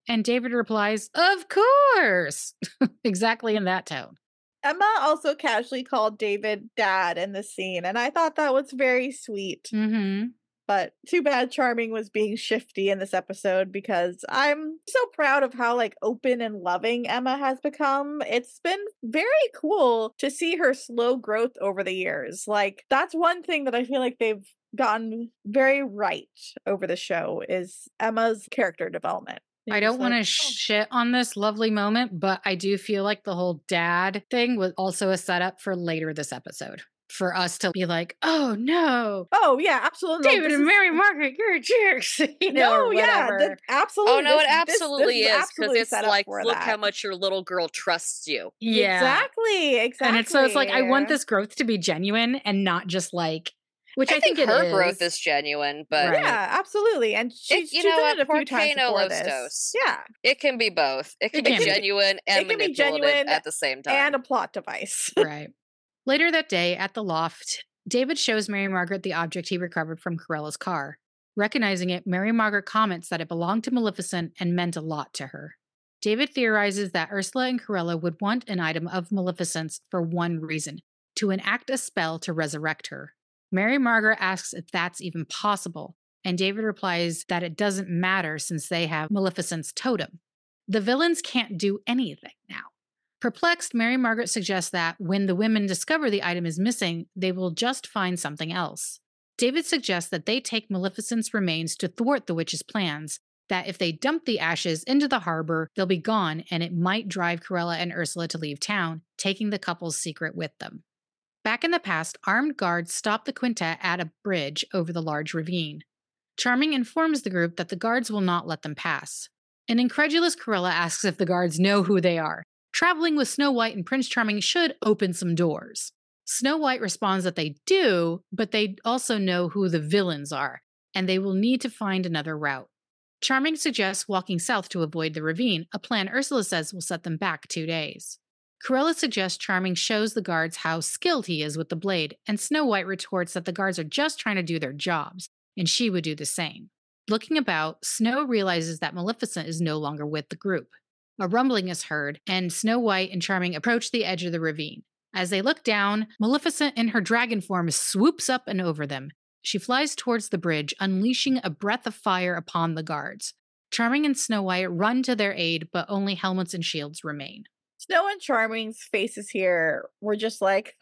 And David replies, of course, exactly in that tone. Emma also casually called David dad in the scene, and I thought that was very sweet. Mm-hmm. But too bad Charming was being shifty in this episode because I'm so proud of how like open and loving Emma has become. It's been very cool to see her slow growth over the years. Like that's one thing that I feel like they've gotten very right over the show is Emma's character development. I It's don't want to like, oh. shit on this lovely moment, but I do feel like the whole dad thing was also a setup for later this episode. For us to be like, oh no, Oh yeah, absolutely. No, David this and is- Mary Margaret, you're jerks. You know, No, or yeah, whatever. that, absolutely. Oh no, this- it this- this absolutely is because absolutely it's set up like, for look that. how much your little girl trusts you. Yeah. Exactly, exactly. And it's so it's like I want this growth to be genuine and not just like, which I, I, think, it her is. growth is genuine, but Right. Yeah, absolutely. And she's, you she's know done what? it a few Por times qué no before los this. dos? Yeah, it can be both. It can It be can be. genuine and It can be manipulative genuine at the same time. and a plot device. Right. Later that day at the loft, David shows Mary Margaret the object he recovered from Corella's car. Recognizing it, Mary Margaret comments that it belonged to Maleficent and meant a lot to her. David theorizes that Ursula and Corella would want an item of Maleficent's for one reason, to enact a spell to resurrect her. Mary Margaret asks if that's even possible, and David replies that it doesn't matter since they have Maleficent's totem. The villains can't do anything now. Perplexed, Mary Margaret suggests that when the women discover the item is missing, they will just find something else. David suggests that they take Maleficent's remains to thwart the witch's plans, that if they dump the ashes into the harbor, they'll be gone and it might drive Corella and Ursula to leave town, taking the couple's secret with them. Back in the past, armed guards stop the quintet at a bridge over the large ravine. Charming informs the group that the guards will not let them pass. An incredulous Corella asks if the guards know who they are. Traveling with Snow White and Prince Charming should open some doors. Snow White responds that they do, but they also know who the villains are, and they will need to find another route. Charming suggests walking south to avoid the ravine, a plan Ursula says will set them back two days. Corella suggests Charming shows the guards how skilled he is with the blade, and Snow White retorts that the guards are just trying to do their jobs, and she would do the same. Looking about, Snow realizes that Maleficent is no longer with the group. A rumbling is heard, and Snow White and Charming approach the edge of the ravine. As they look down, Maleficent in her dragon form swoops up and over them. She flies towards the bridge, unleashing a breath of fire upon the guards. Charming and Snow White run to their aid, but only helmets and shields remain. Snow and Charming's faces here were just like,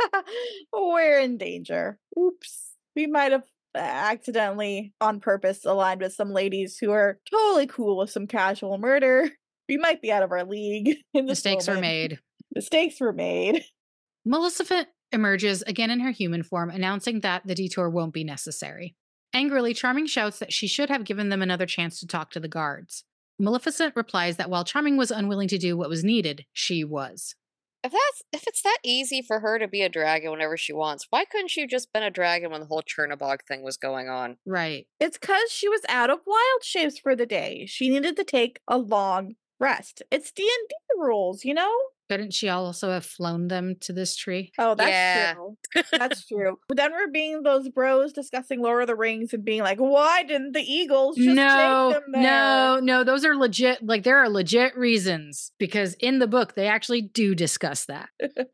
we're in danger. Oops. We might have accidentally, on purpose, aligned with some ladies who are totally cool with some casual murder. We might be out of our league. In this Mistakes were moment. made. Mistakes were made. Maleficent emerges again in her human form, announcing that the detour won't be necessary. Angrily, Charming shouts that she should have given them another chance to talk to the guards. Maleficent replies that while Charming was unwilling to do what was needed, she was. If that's if it's that easy for her to be a dragon whenever she wants, why couldn't she have just been a dragon when the whole Chernobog thing was going on? Right. It's because she was out of wild shapes for the day. She needed to take a long rest. It's D and D rules, you know? Couldn't she also have flown them to this tree? Oh, that's Yeah. true. That's true. But then we're being those bros discussing Lord of the Rings and being like, why didn't the Eagles just no, take them there? no, no. Those are legit. Like, there are legit reasons because in the book, they actually do discuss that.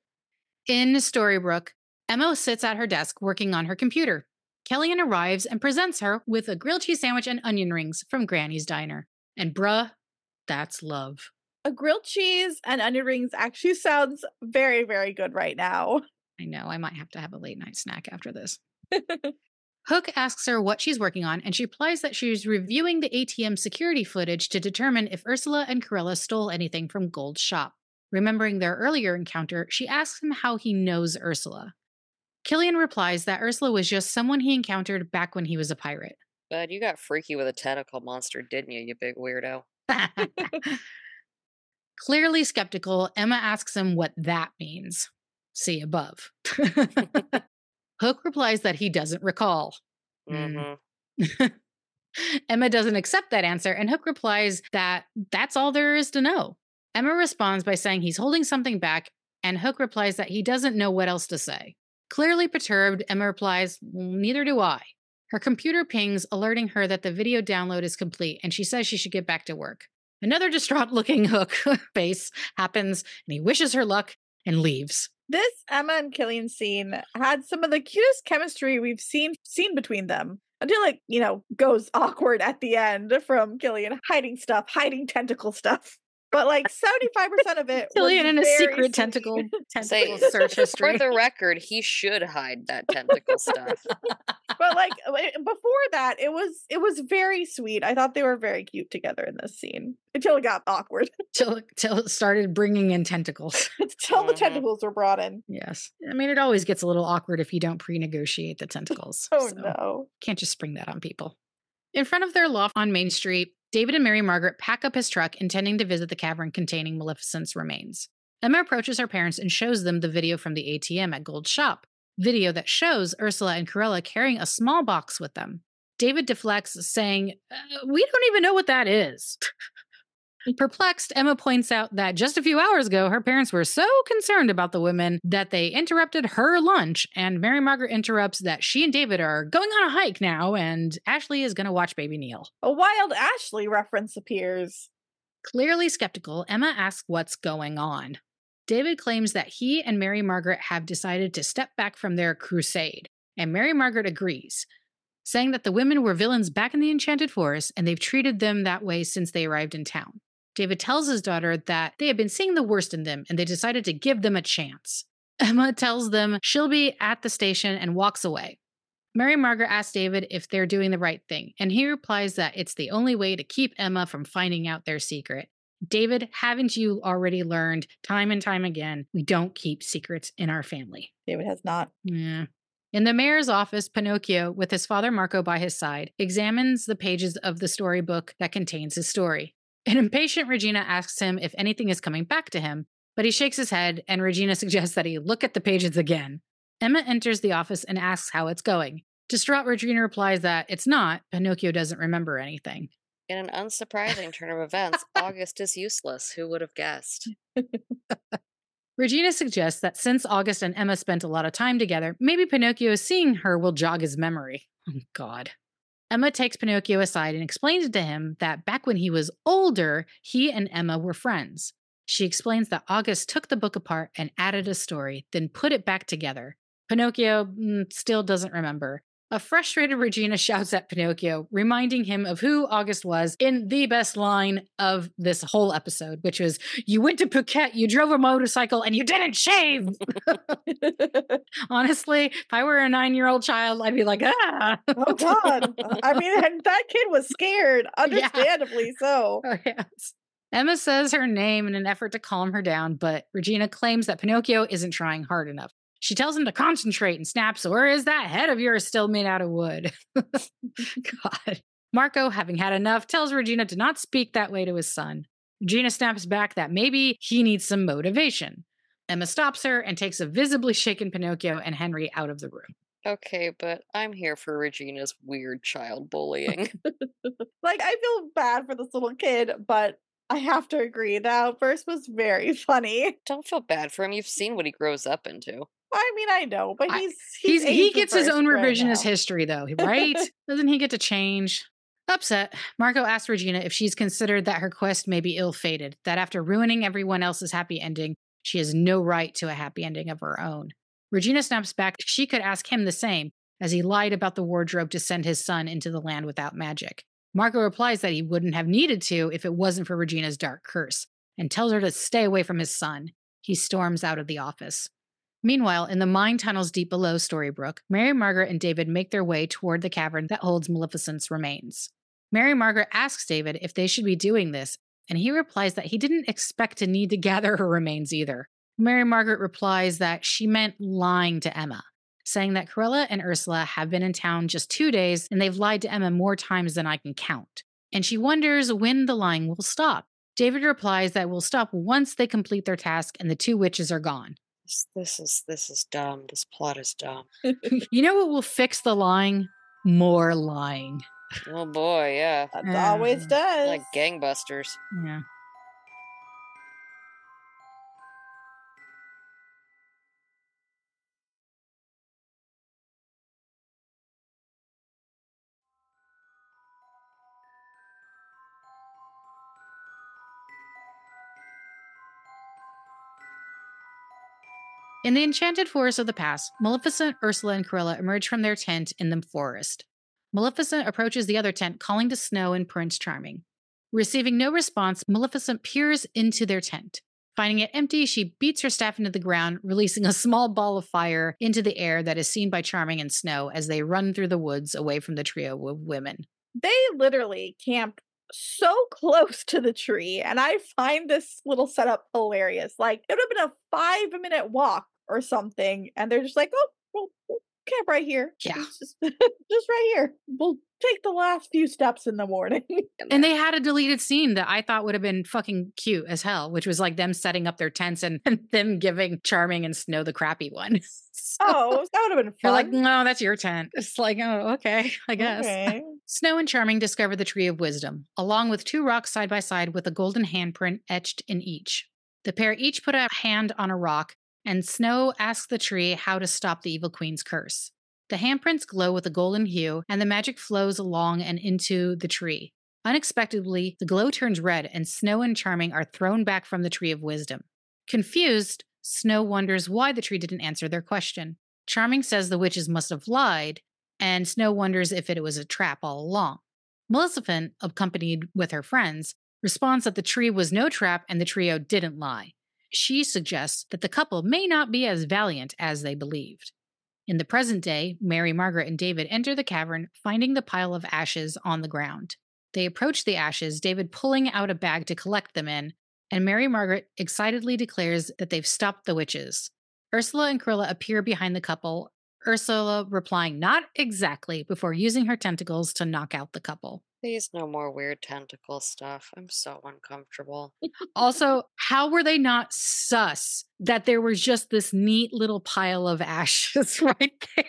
In Storybrooke, Emma sits at her desk working on her computer. Kellyanne arrives and presents her with a grilled cheese sandwich and onion rings from Granny's Diner. And bruh, that's love. A grilled cheese and onion rings actually sounds very, very good right now. I know, I might have to have a late night snack after this. Hook asks her what she's working on, and she replies that she's reviewing the A T M security footage to determine if Ursula and Corella stole anything from Gold's shop. Remembering their earlier encounter, she asks him how he knows Ursula. Killian replies that Ursula was just someone he encountered back when he was a pirate. But you got freaky with a tentacle monster, didn't you, you big weirdo? Clearly skeptical, Emma asks him what that means. See above. Hook replies that he doesn't recall. Mm-hmm. Mm. Emma doesn't accept that answer, and Hook replies that that's all there is to know. Emma responds by saying he's holding something back, and Hook replies that he doesn't know what else to say. Clearly perturbed, Emma replies, neither do I. Her computer pings, alerting her that the video download is complete, and she says she should get back to work. Another distraught looking Hook face happens, and he wishes her luck and leaves. This Emma and Killian scene had some of the cutest chemistry we've seen seen between them. Until it, you know, goes awkward at the end from Killian hiding stuff, hiding tentacle stuff. But like seventy-five percent of it Killian was in a very secret sweet. tentacle, Say, tentacle search for history. the record, he should hide that tentacle stuff. But like w- before that, it was it was very sweet. I thought they were very cute together in this scene until it got awkward. till, till it started bringing in tentacles. Until the Mhm. tentacles were brought in. Yes. I mean, it always gets a little awkward if you don't pre-negotiate the tentacles. Oh so no. Can't just spring that on people. In front of their loft on Main Street, David and Mary Margaret pack up his truck, intending to visit the cavern containing Maleficent's remains. Emma approaches her parents and shows them the video from the A T M at Gold's shop, video that shows Ursula and Cruella carrying a small box with them. David deflects, saying, uh, we don't even know what that is. Perplexed, Emma points out that just a few hours ago, her parents were so concerned about the women that they interrupted her lunch, and Mary Margaret interrupts that she and David are going on a hike now, and Ashley is going to watch Baby Neil. A wild Ashley reference appears. Clearly skeptical, Emma asks what's going on. David claims that he and Mary Margaret have decided to step back from their crusade, and Mary Margaret agrees, saying that the women were villains back in the Enchanted Forest, and they've treated them that way since they arrived in town. David tells his daughter that they have been seeing the worst in them, and they decided to give them a chance. Emma tells them she'll be at the station and walks away. Mary Margaret asks David if they're doing the right thing, and he replies that it's the only way to keep Emma from finding out their secret. David, haven't you already learned time and time again, we don't keep secrets in our family? David has not. Yeah. In the mayor's office, Pinocchio, with his father Marco by his side, examines the pages of the storybook that contains his story. An impatient Regina asks him if anything is coming back to him, but he shakes his head, and Regina suggests that he look at the pages again. Emma enters the office and asks how it's going. Distraught, Regina replies that it's not. Pinocchio doesn't remember anything. In an unsurprising turn of events, August is useless. Who would have guessed? Regina suggests that since August and Emma spent a lot of time together, maybe Pinocchio seeing her will jog his memory. Oh, God. Emma takes Pinocchio aside and explains to him that back when he was older, he and Emma were friends. She explains that August took the book apart and added a story, then put it back together. Pinocchio mm, still doesn't remember. A frustrated Regina shouts at Pinocchio, reminding him of who August was in the best line of this whole episode, which was, you went to Phuket, you drove a motorcycle, and you didn't shave! Honestly, if I were a nine-year-old child, I'd be like, ah! Oh, God. I mean, and that kid was scared, understandably so. Oh, yes. Emma says her name in an effort to calm her down, but Regina claims that Pinocchio isn't trying hard enough. She tells him to concentrate and snaps, or is that head of yours still made out of wood? God. Marco, having had enough, tells Regina to not speak that way to his son. Regina snaps back that maybe he needs some motivation. Emma stops her and takes a visibly shaken Pinocchio and Henry out of the room. Okay, but I'm here for Regina's weird child bullying. Like, I feel bad for this little kid, but I have to agree, that outburst was very funny. Don't feel bad for him. You've seen what he grows up into. I mean, I know, but I- he's He's, he's, he age gets his own reversed right revisionist now. history, though, right? Doesn't he get to change? Upset, Marco asks Regina if she's considered that her quest may be ill-fated, that after ruining everyone else's happy ending, she has no right to a happy ending of her own. Regina snaps back she could ask him the same, as he lied about the wardrobe to send his son into the land without magic. Marco replies that he wouldn't have needed to if it wasn't for Regina's dark curse, and tells her to stay away from his son. He storms out of the office. Meanwhile, in the mine tunnels deep below Storybrooke, Mary Margaret and David make their way toward the cavern that holds Maleficent's remains. Mary Margaret asks David if they should be doing this, and he replies that he didn't expect to need to gather her remains either. Mary Margaret replies that she meant lying to Emma, saying that Cruella and Ursula have been in town just two days and they've lied to Emma more times than I can count. And she wonders when the lying will stop. David replies that it will stop once they complete their task and the two witches are gone. This, this is this is dumb. This plot is dumb. You know what will fix the lying? More lying. Oh boy, yeah. That Yeah. always does. Like gangbusters. Yeah. In the enchanted forest of the past, Maleficent, Ursula, and Cruella emerge from their tent in the forest. Maleficent approaches the other tent, calling to Snow and Prince Charming. Receiving no response, Maleficent peers into their tent. Finding it empty, she beats her staff into the ground, releasing a small ball of fire into the air that is seen by Charming and Snow as they run through the woods away from the trio of women. They literally camp so close to the tree, and I find this little setup hilarious. Like, it would have been a five minute walk or something, and they're just like, oh, we'll, we'll camp right here. Yeah. It's just, just right here. We'll take the last few steps in the morning. And they had a deleted scene that I thought would have been fucking cute as hell, which was like them setting up their tents and, and them giving Charming and Snow the crappy one. So Oh, that would have been they're fun. like, no, that's your tent. It's like, oh, okay, I guess. Okay. Snow and Charming discover the Tree of Wisdom, along with two rocks side by side with a golden handprint etched in each. The pair each put a hand on a rock, and Snow asks the tree how to stop the evil queen's curse. The handprints glow with a golden hue, and the magic flows along and into the tree. Unexpectedly, the glow turns red, and Snow and Charming are thrown back from the Tree of Wisdom. Confused, Snow wonders why the tree didn't answer their question. Charming says the witches must have lied, and Snow wonders if it was a trap all along. Maleficent, accompanied with her friends, responds that the tree was no trap and the trio didn't lie. She suggests that the couple may not be as valiant as they believed. In the present day, Mary, Margaret, and David enter the cavern, finding the pile of ashes on the ground. They approach the ashes, David pulling out a bag to collect them in, and Mary Margaret excitedly declares that they've stopped the witches. Ursula and Cruella appear behind the couple, Ursula replying not exactly before using her tentacles to knock out the couple. Please, no more weird tentacle stuff. I'm so uncomfortable. Also, how were they not sus that there was just this neat little pile of ashes right there?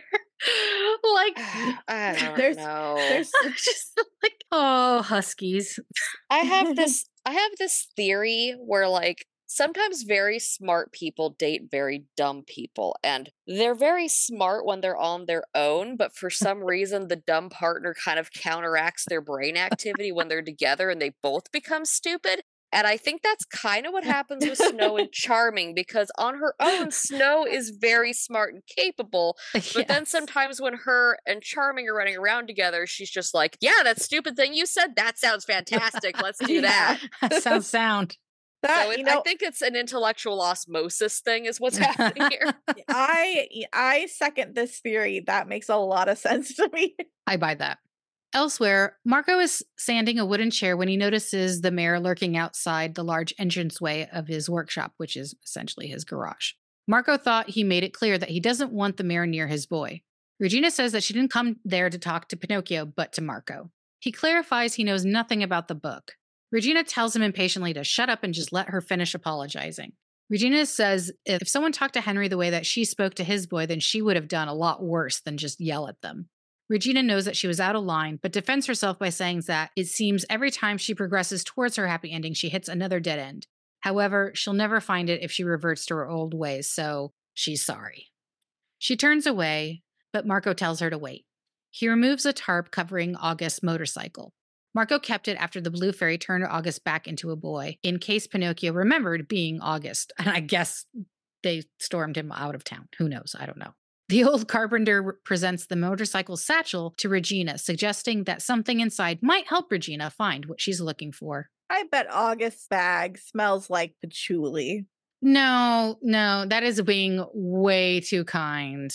Like, I don't There's- know. There's just like, oh, huskies. I have this I have this theory where like sometimes very smart people date very dumb people, and they're very smart when they're on their own, but for some reason the dumb partner kind of counteracts their brain activity when they're together and they both become stupid. And I think that's kind of what happens with Snow and Charming, because on her own, Snow is very smart and capable. But then Yes. sometimes when her and Charming are running around together, she's just like, yeah, that stupid thing you said, that sounds fantastic. Let's do that. That sounds sound. that, So it, you know, I think it's an intellectual osmosis thing is what's happening here. I I second this theory. That makes a lot of sense to me. I buy that. Elsewhere, Marco is sanding a wooden chair when he notices the mayor lurking outside the large entranceway of his workshop, which is essentially his garage. Marco thought he made it clear that he doesn't want the mayor near his boy. Regina says that she didn't come there to talk to Pinocchio, but to Marco. He clarifies he knows nothing about the book. Regina tells him impatiently to shut up and just let her finish apologizing. Regina says if someone talked to Henry the way that she spoke to his boy, then she would have done a lot worse than just yell at them. Regina knows that she was out of line, but defends herself by saying that it seems every time she progresses towards her happy ending, she hits another dead end. However, she'll never find it if she reverts to her old ways, so she's sorry. She turns away, but Marco tells her to wait. He removes a tarp covering August's motorcycle. Marco kept it after the blue fairy turned August back into a boy, in case Pinocchio remembered being August. And I guess they stormed him out of town. Who knows? I don't know. The old carpenter presents the motorcycle satchel to Regina, suggesting that something inside might help Regina find what she's looking for. I bet August's bag smells like patchouli. No, no, that is being way too kind.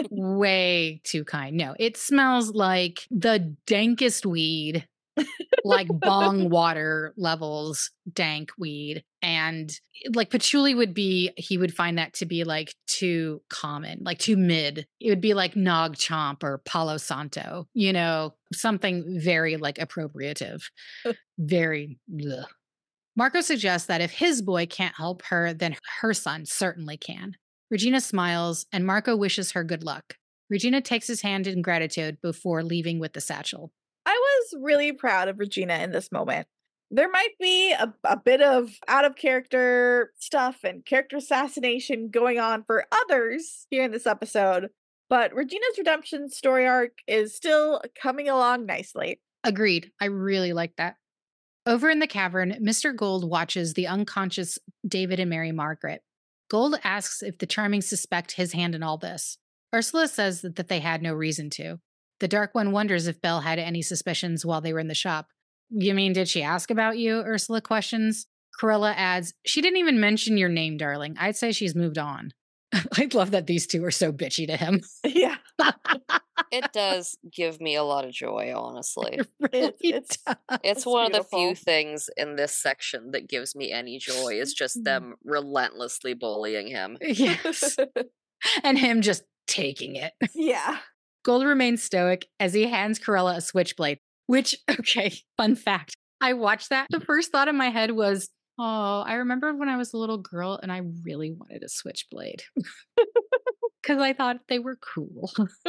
Way too kind. No, it smells like the dankest weed, like bong water levels, dank weed. And like patchouli would be, he would find that to be like too common, like too mid. It would be like Nog Chomp or Palo Santo, you know, something very like appropriative. Very ugh. Marco suggests that if his boy can't help her, then her son certainly can. Regina smiles, and Marco wishes her good luck. Regina takes his hand in gratitude before leaving with the satchel. I was really proud of Regina in this moment. There might be a, a bit of out of character stuff and character assassination going on for others here in this episode, but Regina's redemption story arc is still coming along nicely. Agreed. I really like that. Over in the cavern, Mister Gold watches the unconscious David and Mary Margaret. Gold asks if the Charmings suspect his hand in all this. Ursula says that, that they had no reason to. The Dark One wonders if Belle had any suspicions while they were in the shop. You mean, did she ask about you? Ursula questions. Cruella adds, she didn't even mention your name, darling. I'd say she's moved on. I love that these two are so bitchy to him. Yeah. It does give me a lot of joy, honestly. It really It's- it's- does. It's It's one of the beautiful. few things in this section that gives me any joy. Is just them relentlessly bullying him. Yes. And him just taking it. Yeah. Gold remains stoic as he hands Cruella a switchblade, which, okay, fun fact. I watched that. The first thought in my head was, oh, I remember when I was a little girl and I really wanted a switchblade because I thought they were cool.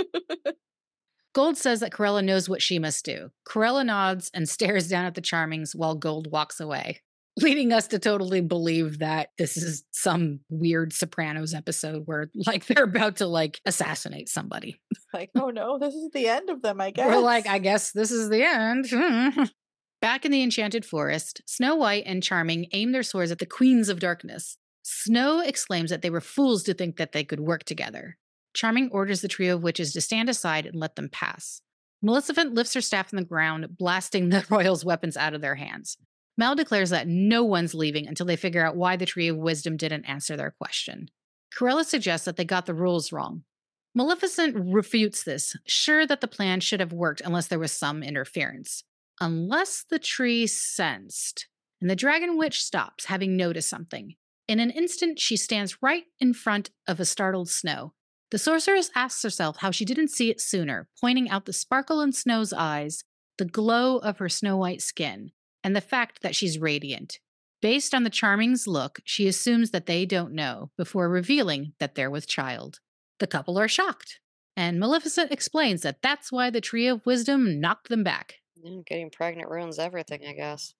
Gold says that Cruella knows what she must do. Cruella nods and stares down at the Charmings while Gold walks away, leading us to totally believe that this is some weird Sopranos episode where, like, they're about to, like, assassinate somebody. Like, oh no, this is the end of them, I guess. We're like, I guess this is the end. Back in the Enchanted Forest, Snow White and Charming aim their swords at the Queens of Darkness. Snow exclaims that they were fools to think that they could work together. Charming orders the trio of witches to stand aside and let them pass. Maleficent lifts her staff from the ground, blasting the royals' weapons out of their hands. Mal declares that no one's leaving until they figure out why the Tree of Wisdom didn't answer their question. Cruella suggests that they got the rules wrong. Maleficent refutes this, sure that the plan should have worked unless there was some interference. Unless the tree sensed. And the Dragon Witch stops, having noticed something. In an instant, she stands right in front of a startled Snow. The sorceress asks herself how she didn't see it sooner, pointing out the sparkle in Snow's eyes, the glow of her snow-white skin, and the fact that she's radiant. Based on the Charming's look, she assumes that they don't know, before revealing that they're with child. The couple are shocked, and Maleficent explains that that's why the Tree of Wisdom knocked them back. Yeah, getting pregnant ruins everything, I guess.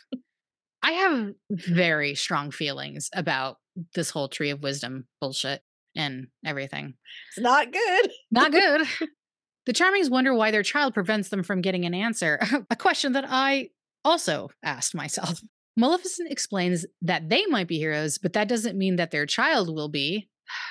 I have very strong feelings about this whole Tree of Wisdom bullshit and everything. It's not good. Not good. The Charmings wonder why their child prevents them from getting an answer, a question that I also asked myself. Maleficent explains that they might be heroes, but that doesn't mean that their child will be.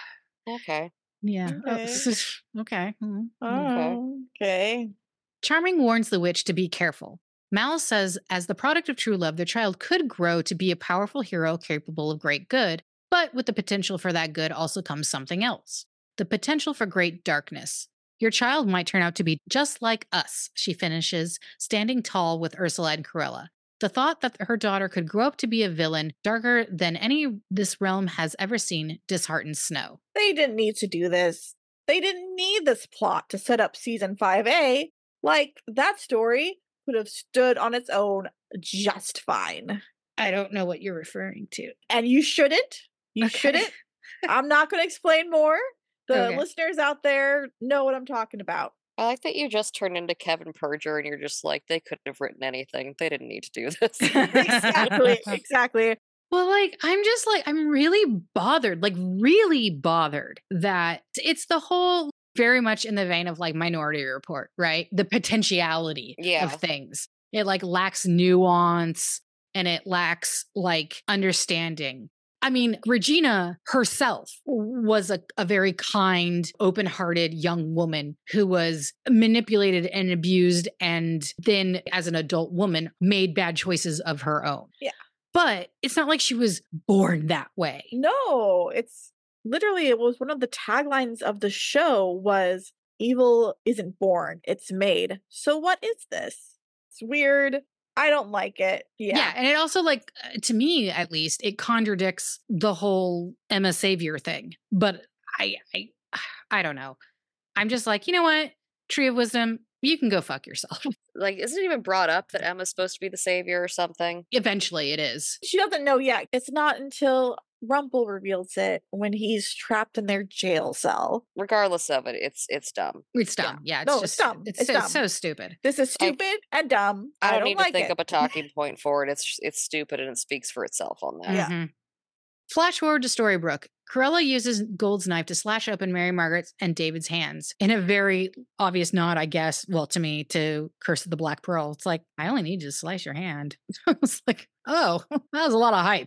Okay. Yeah. Okay. Oh, okay. Mm, Oh, okay. Charming warns the witch to be careful. Mal says, as the product of true love, their child could grow to be a powerful hero capable of great good, but with the potential for that good also comes something else. The potential for great darkness. Your child might turn out to be just like us, she finishes, standing tall with Ursula and Cruella. The thought that her daughter could grow up to be a villain darker than any this realm has ever seen disheartens Snow. They didn't need to do this. They didn't need this plot to set up season five A. Like, that story could have stood on its own just fine. I don't know what you're referring to. And you shouldn't. You Okay. shouldn't. I'm not going to explain more. The Okay. listeners out there know what I'm talking about. I like that you just turned into Kevin Perger and you're just like, they couldn't have written anything. They didn't need to do this. Exactly. Exactly. Well, like, I'm just like, I'm really bothered, like, really bothered that it's the whole very much in the vein of like Minority Report, right? The potentiality Yeah. of things. It like lacks nuance and it lacks like understanding. I mean, Regina herself was a, a very kind, open-hearted young woman who was manipulated and abused and then, as an adult woman, made bad choices of her own. Yeah. But it's not like she was born that way. No, it's literally, it was one of the taglines of the show was evil isn't born, it's made. So what is this? It's weird. I don't like it. Yeah. Yeah, and it also, like, uh, to me at least, it contradicts the whole Emma Savior thing. But I, I, I don't know. I'm just like, you know what? Tree of Wisdom, you can go fuck yourself. Like, isn't it even brought up that Emma's supposed to be the savior or something? Eventually, it is. She doesn't know yet. It's not until Rumple reveals it when he's trapped in their jail cell. Regardless of it, it's it's dumb. It's dumb. Yeah, it's No, it's just dumb. It's, It's so, dumb. so stupid. This is stupid and dumb. I I don't, don't, need like to think it. up a talking point for it. It's just- it's stupid and it speaks for itself on that. Yeah. Mhm. Flash forward to Storybrooke. Cruella uses Gold's knife to slash open Mary Margaret's and David's hands in a very obvious nod, I guess, well, to me, to Curse of the Black Pearl. It's like, I only need you to slice your hand. I was like, oh, that was a lot of hype.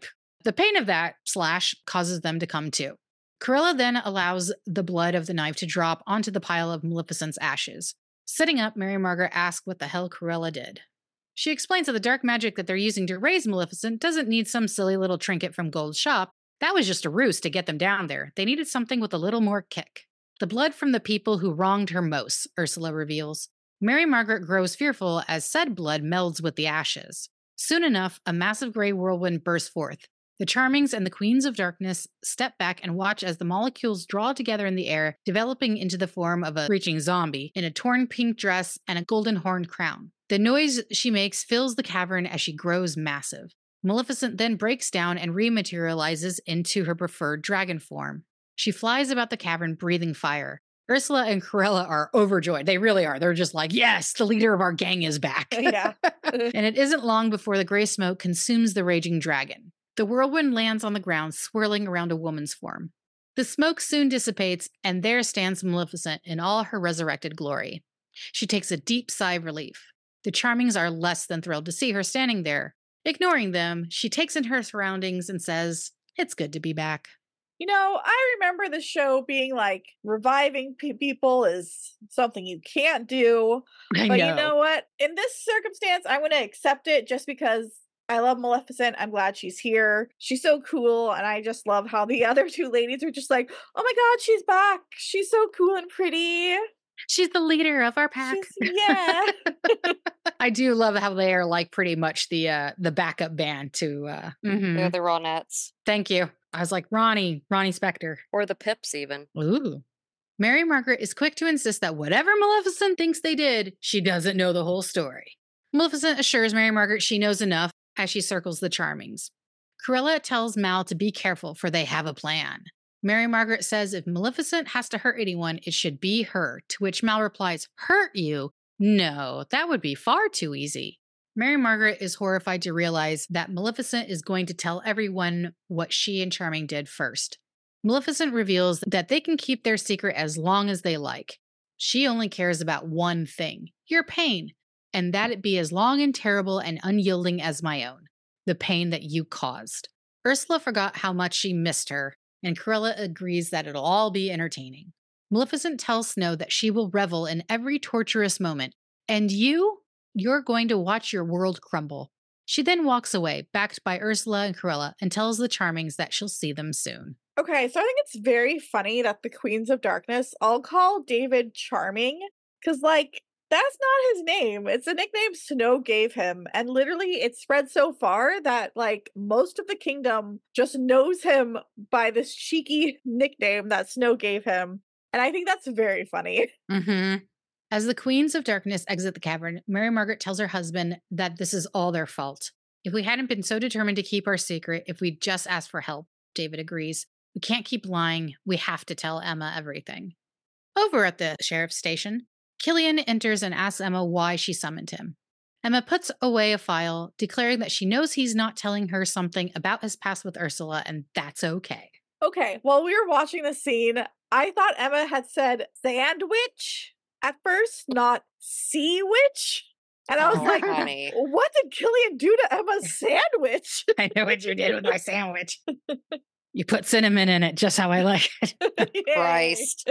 The pain of that slash causes them to come to. Cruella then allows the blood of the knife to drop onto the pile of Maleficent's ashes. Sitting up, Mary Margaret asks what the hell Cruella did. She explains that the dark magic that they're using to raise Maleficent doesn't need some silly little trinket from Gold's shop. That was just a ruse to get them down there. They needed something with a little more kick. The blood from the people who wronged her most, Ursula reveals. Mary Margaret grows fearful as said blood melds with the ashes. Soon enough, a massive gray whirlwind bursts forth. The Charmings and the Queens of Darkness step back and watch as the molecules draw together in the air, developing into the form of a screeching zombie in a torn pink dress and a golden horned crown. The noise she makes fills the cavern as she grows massive. Maleficent then breaks down and rematerializes into her preferred dragon form. She flies about the cavern, breathing fire. Ursula and Cruella are overjoyed. They really are. They're just like, yes, the leader of our gang is back. Yeah. And it isn't long before the gray smoke consumes the raging dragon. The whirlwind lands on the ground, swirling around a woman's form. The smoke soon dissipates, and there stands Maleficent in all her resurrected glory. She takes a deep sigh of relief. The Charmings are less than thrilled to see her standing there. Ignoring them, she takes in her surroundings and says, "It's good to be back." You know, I remember the show being like, reviving pe- people is something you can't do. I But know. you know what? In this circumstance, I'm going to accept it just because I love Maleficent. I'm glad she's here. She's so cool. And I just love how the other two ladies are just like, oh my God, she's back. She's so cool and pretty. She's the leader of our pack. She's, yeah. I do love how they are like pretty much the uh, the backup band to. Uh, mhm. They're the Ronettes. Thank you. I was like Ronnie, Ronnie Spector. Or the Pips, even. Ooh. Mary Margaret is quick to insist that whatever Maleficent thinks they did, she doesn't know the whole story. Maleficent assures Mary Margaret she knows enough as she circles the Charmings. Cruella tells Mal to be careful, for they have a plan. Mary Margaret says if Maleficent has to hurt anyone, it should be her, to which Mal replies, "Hurt you? No, that would be far too easy." Mary Margaret is horrified to realize that Maleficent is going to tell everyone what she and Charming did first. Maleficent reveals that they can keep their secret as long as they like. She only cares about one thing, your pain, and that it be as long and terrible and unyielding as my own, the pain that you caused. Ursula forgot how much she missed her, and Cruella agrees that it'll all be entertaining. Maleficent tells Snow that she will revel in every torturous moment, and you, you're going to watch your world crumble. She then walks away, backed by Ursula and Cruella, and tells the Charmings that she'll see them soon. Okay, so I think it's very funny that the Queens of Darkness all call David Charming, because, like, that's not his name. It's a nickname Snow gave him, and literally it spread so far that, like, most of the kingdom just knows him by this cheeky nickname that Snow gave him, and I think that's very funny. Mm-hmm. As the Queens of Darkness exit the cavern, Mary Margaret tells her husband that this is all their fault. If we hadn't been so determined to keep our secret, if we'd just asked for help, David agrees. We can't keep lying. We have to tell Emma everything. Over at the sheriff's station, Killian enters and asks Emma why she summoned him. Emma puts away a file, declaring that she knows he's not telling her something about his past with Ursula, and that's okay. Okay, while we were watching the scene, I thought Emma had said sandwich at first, not sea witch. And I was Oh, like, honey. what did Killian do to Emma's sandwich? I know what you did with my sandwich. You put cinnamon in it just how I like it. Yay. Christ.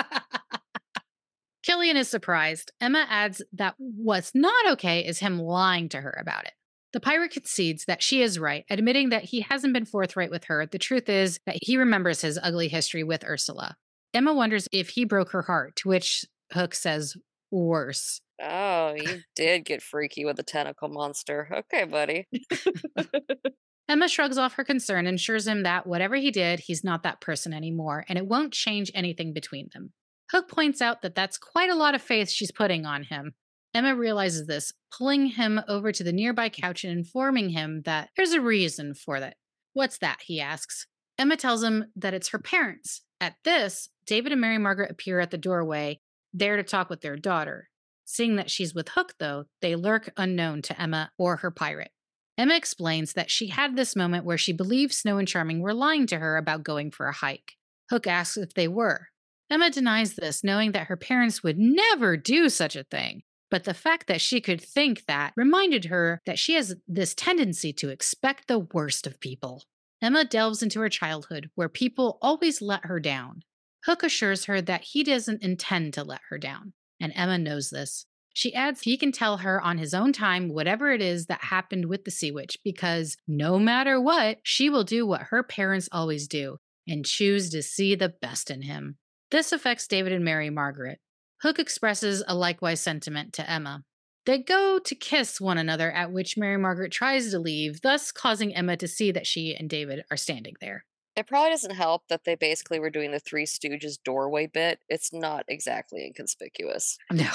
Killian is surprised. Emma adds that what's not okay is him lying to her about it. The pirate concedes that she is right, admitting that he hasn't been forthright with her. The truth is that he remembers his ugly history with Ursula. Emma wonders if he broke her heart, to which Hook says, worse. Oh, you did get freaky with the tentacle monster. Okay, buddy. Emma shrugs off her concern and assures him that whatever he did, he's not that person anymore, and it won't change anything between them. Hook points out that that's quite a lot of faith she's putting on him. Emma realizes this, pulling him over to the nearby couch and informing him that there's a reason for that. What's that? He asks. Emma tells him that it's her parents. At this, David and Mary Margaret appear at the doorway, there to talk with their daughter. Seeing that she's with Hook, though, they lurk unknown to Emma or her pirate. Emma explains that she had this moment where she believed Snow and Charming were lying to her about going for a hike. Hook asks if they were. Emma denies this, knowing that her parents would never do such a thing. But the fact that she could think that reminded her that she has this tendency to expect the worst of people. Emma delves into her childhood, where people always let her down. Hook assures her that he doesn't intend to let her down, and Emma knows this. She adds he can tell her on his own time whatever it is that happened with the Sea Witch, because no matter what, she will do what her parents always do, and choose to see the best in him. This affects David and Mary Margaret. Hook expresses a likewise sentiment to Emma. They go to kiss one another, at which Mary Margaret tries to leave, thus causing Emma to see that she and David are standing there. It probably doesn't help that they basically were doing the Three Stooges doorway bit. It's not exactly inconspicuous. No.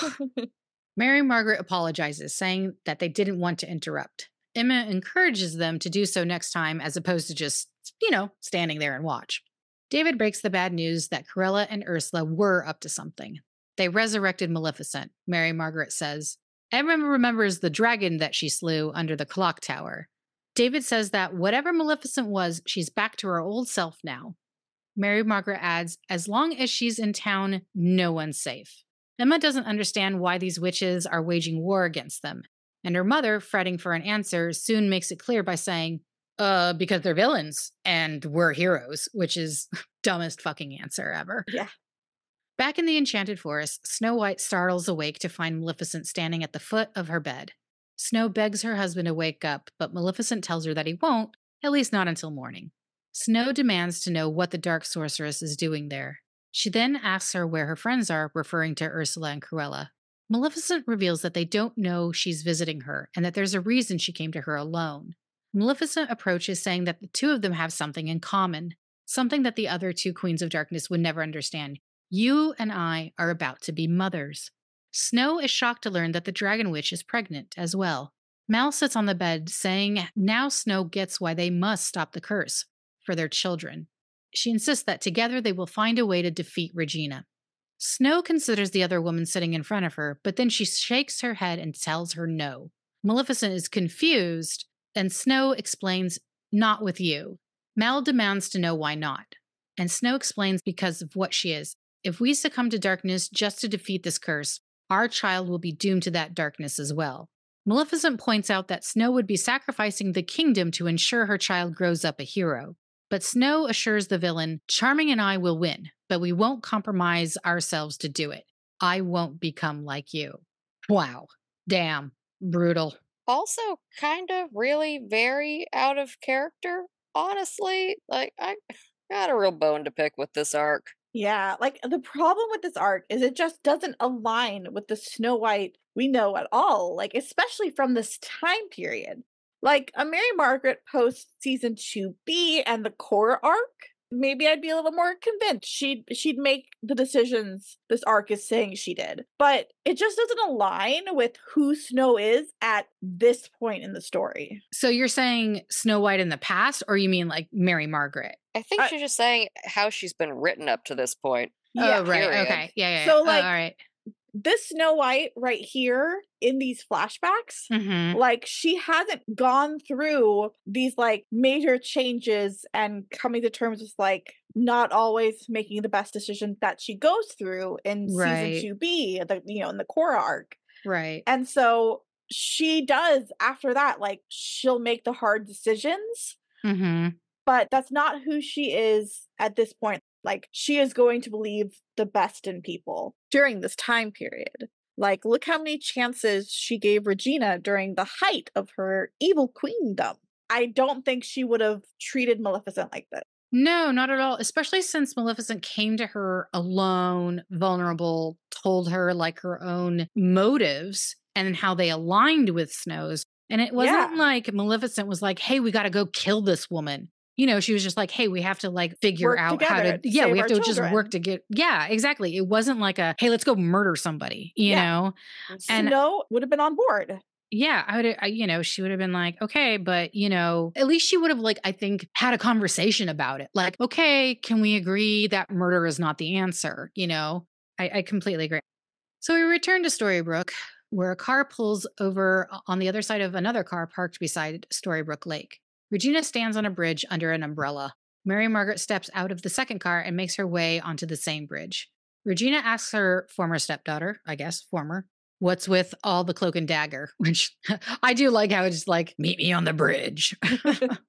Mary Margaret apologizes, saying that they didn't want to interrupt. Emma encourages them to do so next time, as opposed to just, you know, standing there and watch. David breaks the bad news that Cruella and Ursula were up to something. They resurrected Maleficent, Mary Margaret says. Emma remembers the dragon that she slew under the clock tower. David says that whatever Maleficent was, she's back to her old self now. Mary Margaret adds, as long as she's in town, no one's safe. Emma doesn't understand why these witches are waging war against them, and her mother, fretting for an answer, soon makes it clear by saying, uh, because they're villains, and we're heroes, which is dumbest fucking answer ever. Yeah. Back in the Enchanted Forest, Snow White startles awake to find Maleficent standing at the foot of her bed. Snow begs her husband to wake up, but Maleficent tells her that he won't, at least not until morning. Snow demands to know what the Dark Sorceress is doing there. She then asks her where her friends are, referring to Ursula and Cruella. Maleficent reveals that they don't know she's visiting her, and that there's a reason she came to her alone. Maleficent approaches, saying that the two of them have something in common, something that the other two Queens of Darkness would never understand. You and I are about to be mothers. Snow is shocked to learn that the Dragon Witch is pregnant as well. Mal sits on the bed, saying now Snow gets why they must stop the curse, for their children. She insists that together they will find a way to defeat Regina. Snow considers the other woman sitting in front of her, but then she shakes her head and tells her no. Maleficent is confused, and Snow explains, not with you. Mal demands to know why not, and Snow explains because of what she is. If we succumb to darkness just to defeat this curse, our child will be doomed to that darkness as well. Maleficent points out that Snow would be sacrificing the kingdom to ensure her child grows up a hero. But Snow assures the villain, Charming and I will win, but we won't compromise ourselves to do it. I won't become like you. Wow. Damn. Brutal. Also, kind of really very out of character, honestly. Like, I got a real bone to pick with this arc. Yeah, like the problem with this arc is it just doesn't align with the Snow White we know at all, like especially from this time period. Like a Mary Margaret post season two B and the core arc, maybe I'd be a little more convinced she'd she'd make the decisions this arc is saying she did. But it just doesn't align with who Snow is at this point in the story. So you're saying Snow White in the past, or you mean like Mary Margaret? I think Uh, she's just saying how she's been written up to this point. Yeah, oh, right. period. Okay. Yeah, yeah. So, yeah. like, oh, all right. this Snow White right here in these flashbacks, Mm-hmm. like she hasn't gone through these like major changes and coming to terms with like not always making the best decisions that she goes through in Right. season two B, the you know, in the core arc. Right. And so she does after that, like she'll make the hard decisions, Mm-hmm. but that's not who she is at this point. Like she is going to believe the best in people during this time period. Like look how many chances she gave Regina during the height of her evil queendom. I don't think she would have treated Maleficent like this. No, not at all. Especially since Maleficent came to her alone, vulnerable, told her like her own motives and how they aligned with Snow's. And it wasn't Yeah. like Maleficent was like, hey, we got to go kill this woman. You know, she was just like, hey, we have to like figure Work out how to, together to yeah, save we have our to just work children. to get, yeah, exactly. It wasn't like a, hey, let's go murder somebody, you Yeah. know? And- Snow would have been on board. Yeah, I would, I, you know, she would have been like, okay, but, you know, at least she would have, like, I think, had a conversation about it. Like, okay, can we agree that murder is not the answer? You know, I, I completely agree. So we return to Storybrooke, where a car pulls over on the other side of another car parked beside Storybrooke Lake. Regina stands on a bridge under an umbrella. Mary Margaret steps out of the second car and makes her way onto the same bridge. Regina asks her former stepdaughter, I guess, former, what's with all the cloak and dagger, which I do like how it's like, meet me on the bridge.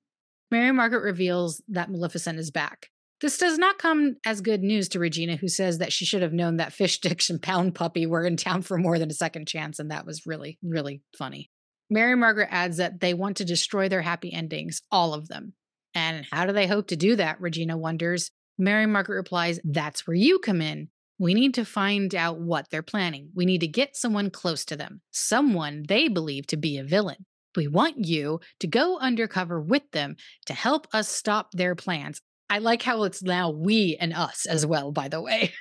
Mary Margaret reveals that Maleficent is back. This does not come as good news to Regina, who says that she should have known that Fish Sticks and Pound Puppy were in town for more than a second chance, and that was really, really funny. Mary Margaret adds that they want to destroy their happy endings, all of them. And how do they hope to do that, Regina wonders. Mary Margaret replies, that's where you come in. We need to find out what they're planning. We need to get someone close to them, someone they believe to be a villain. We want you to go undercover with them to help us stop their plans. I like how it's now we and us as well, by the way.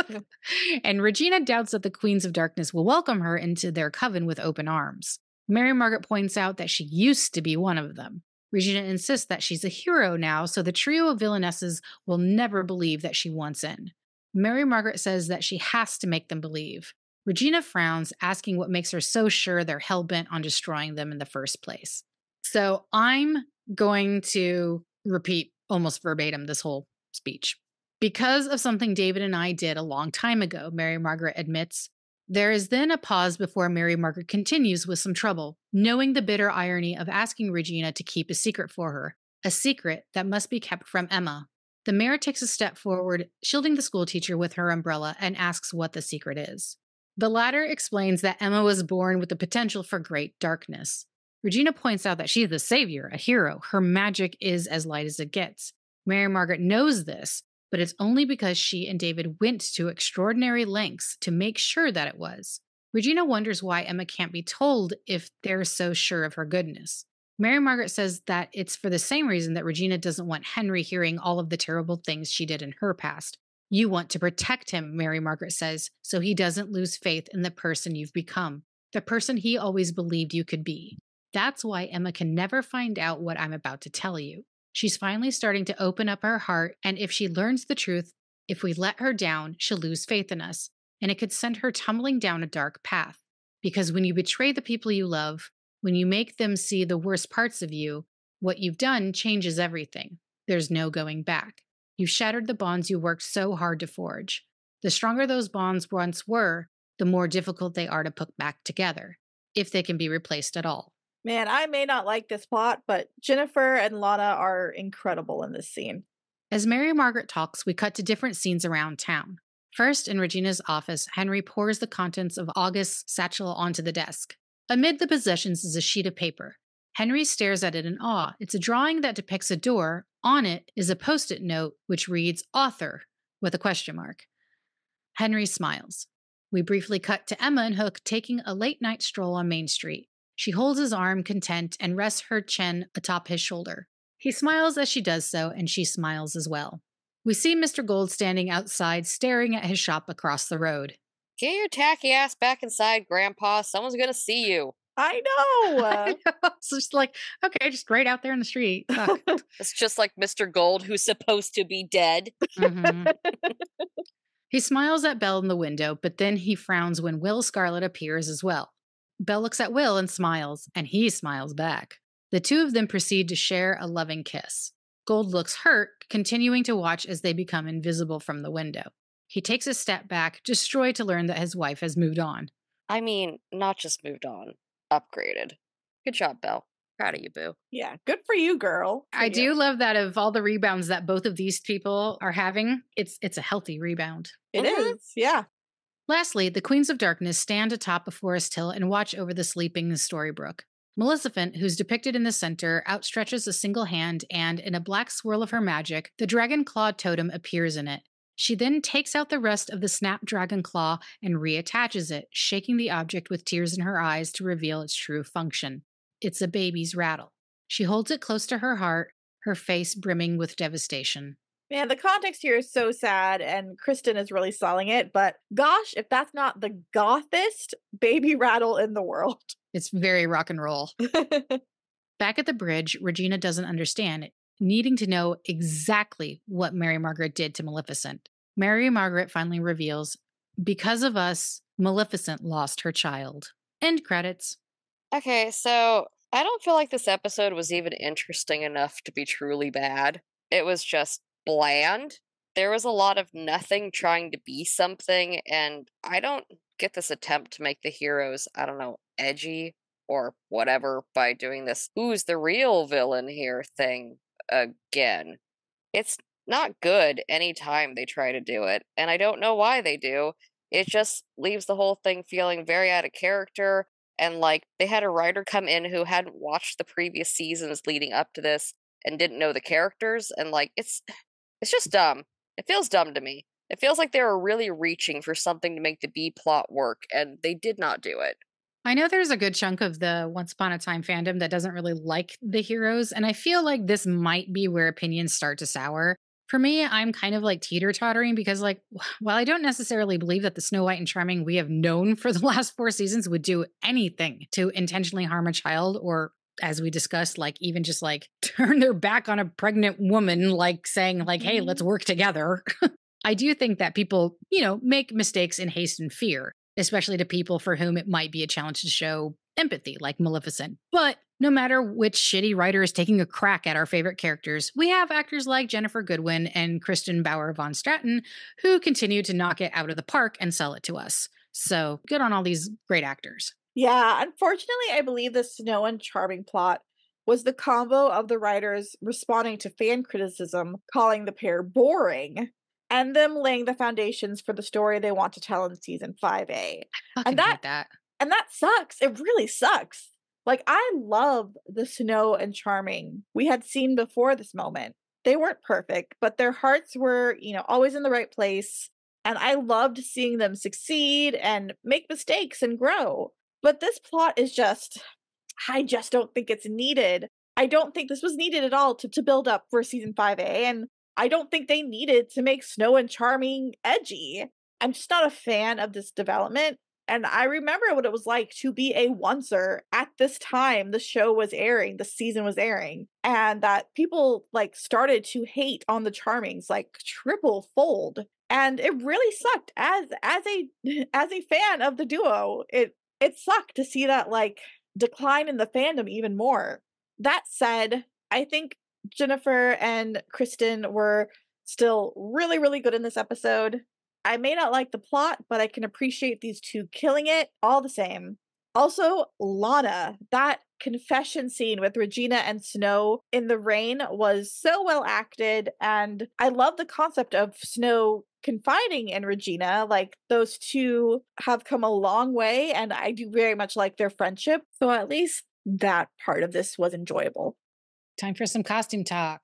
And Regina doubts that the Queens of Darkness will welcome her into their coven with open arms. Mary Margaret points out that she used to be one of them. Regina insists that she's a hero now, so the trio of villainesses will never believe that she wants in. Mary Margaret says that she has to make them believe. Regina frowns, asking what makes her so sure they're hell-bent on destroying them in the first place. So I'm going to repeat almost verbatim this whole speech. Because of something David and I did a long time ago, Mary Margaret admits. There is then a pause before Mary Margaret continues with some trouble, knowing the bitter irony of asking Regina to keep a secret for her, a secret that must be kept from Emma. The mayor takes a step forward, shielding the schoolteacher with her umbrella, and asks what the secret is. The latter explains that Emma was born with the potential for great darkness. Regina points out that she's the savior, a hero. Her magic is as light as it gets. Mary Margaret knows this, but it's only because she and David went to extraordinary lengths to make sure that it was. Regina wonders why Emma can't be told if they're so sure of her goodness. Mary Margaret says that it's for the same reason that Regina doesn't want Henry hearing all of the terrible things she did in her past. You want to protect him, Mary Margaret says, so he doesn't lose faith in the person you've become, the person he always believed you could be. That's why Emma can never find out what I'm about to tell you. She's finally starting to open up her heart, and if she learns the truth, if we let her down, she'll lose faith in us, and it could send her tumbling down a dark path. Because when you betray the people you love, when you make them see the worst parts of you, what you've done changes everything. There's no going back. You've shattered the bonds you worked so hard to forge. The stronger those bonds once were, the more difficult they are to put back together, if they can be replaced at all. Man, I may not like this plot, but Jennifer and Lana are incredible in this scene. As Mary Margaret talks, we cut to different scenes around town. First, in Regina's office, Henry pours the contents of August's satchel onto the desk. Amid the possessions is a sheet of paper. Henry stares at it in awe. It's a drawing that depicts a door. On it is a post-it note which reads author with a question mark. Henry smiles. We briefly cut to Emma and Hook taking a late-night stroll on Main Street. She holds his arm content and rests her chin atop his shoulder. He smiles as she does so, and she smiles as well. We see Mister Gold standing outside, staring at his shop across the road. Get your tacky ass back inside, Grandpa. Someone's gonna see you. I know! I know. It's just like, okay, just right out there in the street. Fuck. It's just like Mister Gold, who's supposed to be dead. Mm-hmm. He smiles at Belle in the window, but then he frowns when Will Scarlet appears as well. Belle looks at Will and smiles, and he smiles back. The two of them proceed to share a loving kiss. Gold looks hurt, continuing to watch as they become invisible from the window. He takes a step back, destroyed to learn that his wife has moved on. I mean, not just moved on, upgraded. Good job, Belle. Proud of you, boo. Yeah, good for you, girl. For I you. do love that of all the rebounds that both of these people are having, it's it's a healthy rebound. It Mhm. is, yeah. Lastly, the Queens of Darkness stand atop a forest hill and watch over the sleeping Storybrooke. Maleficent, who's depicted in the center, outstretches a single hand, and in a black swirl of her magic, the dragon claw totem appears in it. She then takes out the rest of the snapdragon claw and reattaches it, shaking the object with tears in her eyes to reveal its true function. It's a baby's rattle. She holds it close to her heart, her face brimming with devastation. Man, the context here is so sad, and Kristen is really selling it, but gosh, if that's not the gothest baby rattle in the world. It's very rock and roll. Back at the bridge, Regina doesn't understand it, needing to know exactly what Mary Margaret did to Maleficent. Mary Margaret finally reveals, because of us, Maleficent lost her child. End credits. Okay, so I don't feel like this episode was even interesting enough to be truly bad. It was just bland. There was a lot of nothing trying to be something, and I don't get this attempt to make the heroes, I don't know, edgy or whatever by doing this who's the real villain here thing. again. It's not good anytime they try to do it, and I don't know why they do. It just leaves the whole thing feeling very out of character, and like they had a writer come in who hadn't watched the previous seasons leading up to this and didn't know the characters, and like it's it's just dumb. It feels dumb to me. It feels like they were really reaching for something to make the B plot work, and they did not do it. I know there's a good chunk of the Once Upon a Time fandom that doesn't really like the heroes, and I feel like this might be where opinions start to sour. For me, I'm kind of like teeter-tottering because, like, while I don't necessarily believe that the Snow White and Charming we have known for the last four seasons would do anything to intentionally harm a child or, as we discussed, like even just like turn their back on a pregnant woman, like saying like, hey, let's work together. I do think that people, you know, make mistakes in haste and fear, especially to people for whom it might be a challenge to show empathy, like Maleficent. But no matter which shitty writer is taking a crack at our favorite characters, we have actors like Ginnifer Goodwin and Kristen Bauer von Straten who continue to knock it out of the park and sell it to us. So good on all these great actors. Yeah, unfortunately, I believe the Snow and Charming plot was the combo of the writers responding to fan criticism, calling the pair boring, and them laying the foundations for the story they want to tell in season five A. I And fucking that hate that. and that sucks. It really sucks. Like, I love the Snow and Charming we had seen before this moment. They weren't perfect, but their hearts were, you know, always in the right place. And I loved seeing them succeed and make mistakes and grow. But this plot is just, I just don't think it's needed. I don't think this was needed at all to, to build up for season five A. And I don't think they needed to make Snow and Charming edgy. I'm just not a fan of this development. And I remember what it was like to be a oncer at this time the show was airing, the season was airing, and that people like started to hate on the Charmings like triple fold. And it really sucked as as a as a fan of the duo. It it sucked to see that like decline in the fandom even more. That said, I think Ginnifer and Kristen were still really, really good in this episode. I may not like the plot, but I can appreciate these two killing it all the same. Also, Lana, that confession scene with Regina and Snow in the rain was so well acted, and I love the concept of Snow confiding in Regina. Like, those two have come a long way, and I do very much like their friendship, so at least that part of this was enjoyable. Time for some costume talk.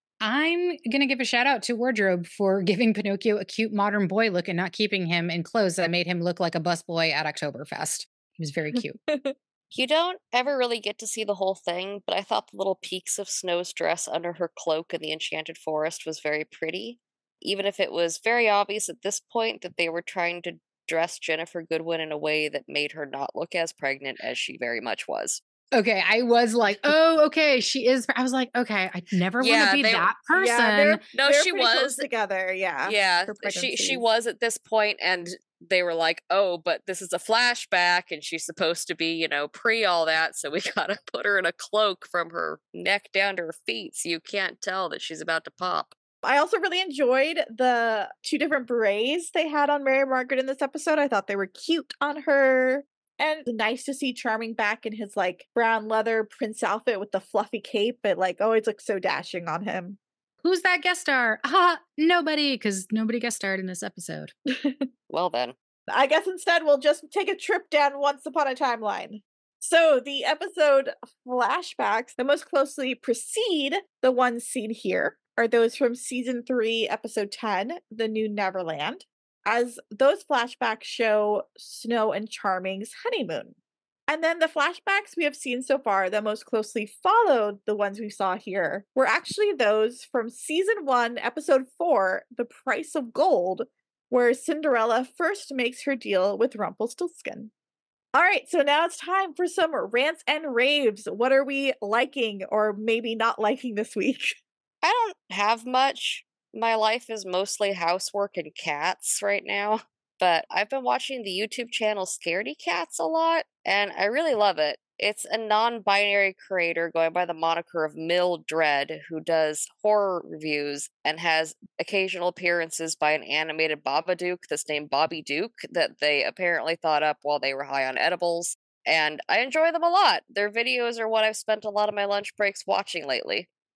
I'm going to give a shout out to Wardrobe for giving Pinocchio a cute modern boy look and not keeping him in clothes that made him look like a busboy at Oktoberfest. He was very cute. You don't ever really get to see the whole thing, but I thought the little peaks of Snow's dress under her cloak in the Enchanted Forest was very pretty. Even if it was very obvious at this point that they were trying to dress Ginnifer Goodwin in a way that made her not look as pregnant as she very much was. Okay, I was like, oh, okay, she is. I was like, okay, I never want Yeah, to be they- that person. Yeah, they're, No, they're she pretty close was. together. Yeah, Yeah, for she she pregnancies. was at this point, and they were like, "Oh, but this is a flashback, and she's supposed to be, you know, pre all that, so we gotta put her in a cloak from her neck down to her feet, so you can't tell that she's about to pop." I also really enjoyed the two different berets they had on Mary Margaret in this episode. I thought they were cute on her. And nice to see Charming back in his like brown leather prince outfit with the fluffy cape. It like always looks so dashing on him. Who's that guest star? Ah, nobody, because nobody guest starred in this episode. Well then, I guess instead we'll just take a trip down Once Upon a Timeline. So the episode flashbacks that most closely precede the ones seen here are those from season three, episode ten, The New Neverland, as those flashbacks show Snow and Charming's honeymoon. And then the flashbacks we have seen so far that most closely followed the ones we saw here were actually those from season one, episode four, The Price of Gold, where Cinderella first makes her deal with Rumpelstiltskin. All right, so now it's time for some rants and raves. What are we liking or maybe not liking this week? I don't have much. My life is mostly housework and cats right now, but I've been watching the YouTube channel Scaredy Cats a lot, and I really love it. It's a non-binary creator going by the moniker of Mill Dread, who does horror reviews and has occasional appearances by an animated Babadook that's named Bobby Duke that they apparently thought up while they were high on edibles, and I enjoy them a lot. Their videos are what I've spent a lot of my lunch breaks watching lately.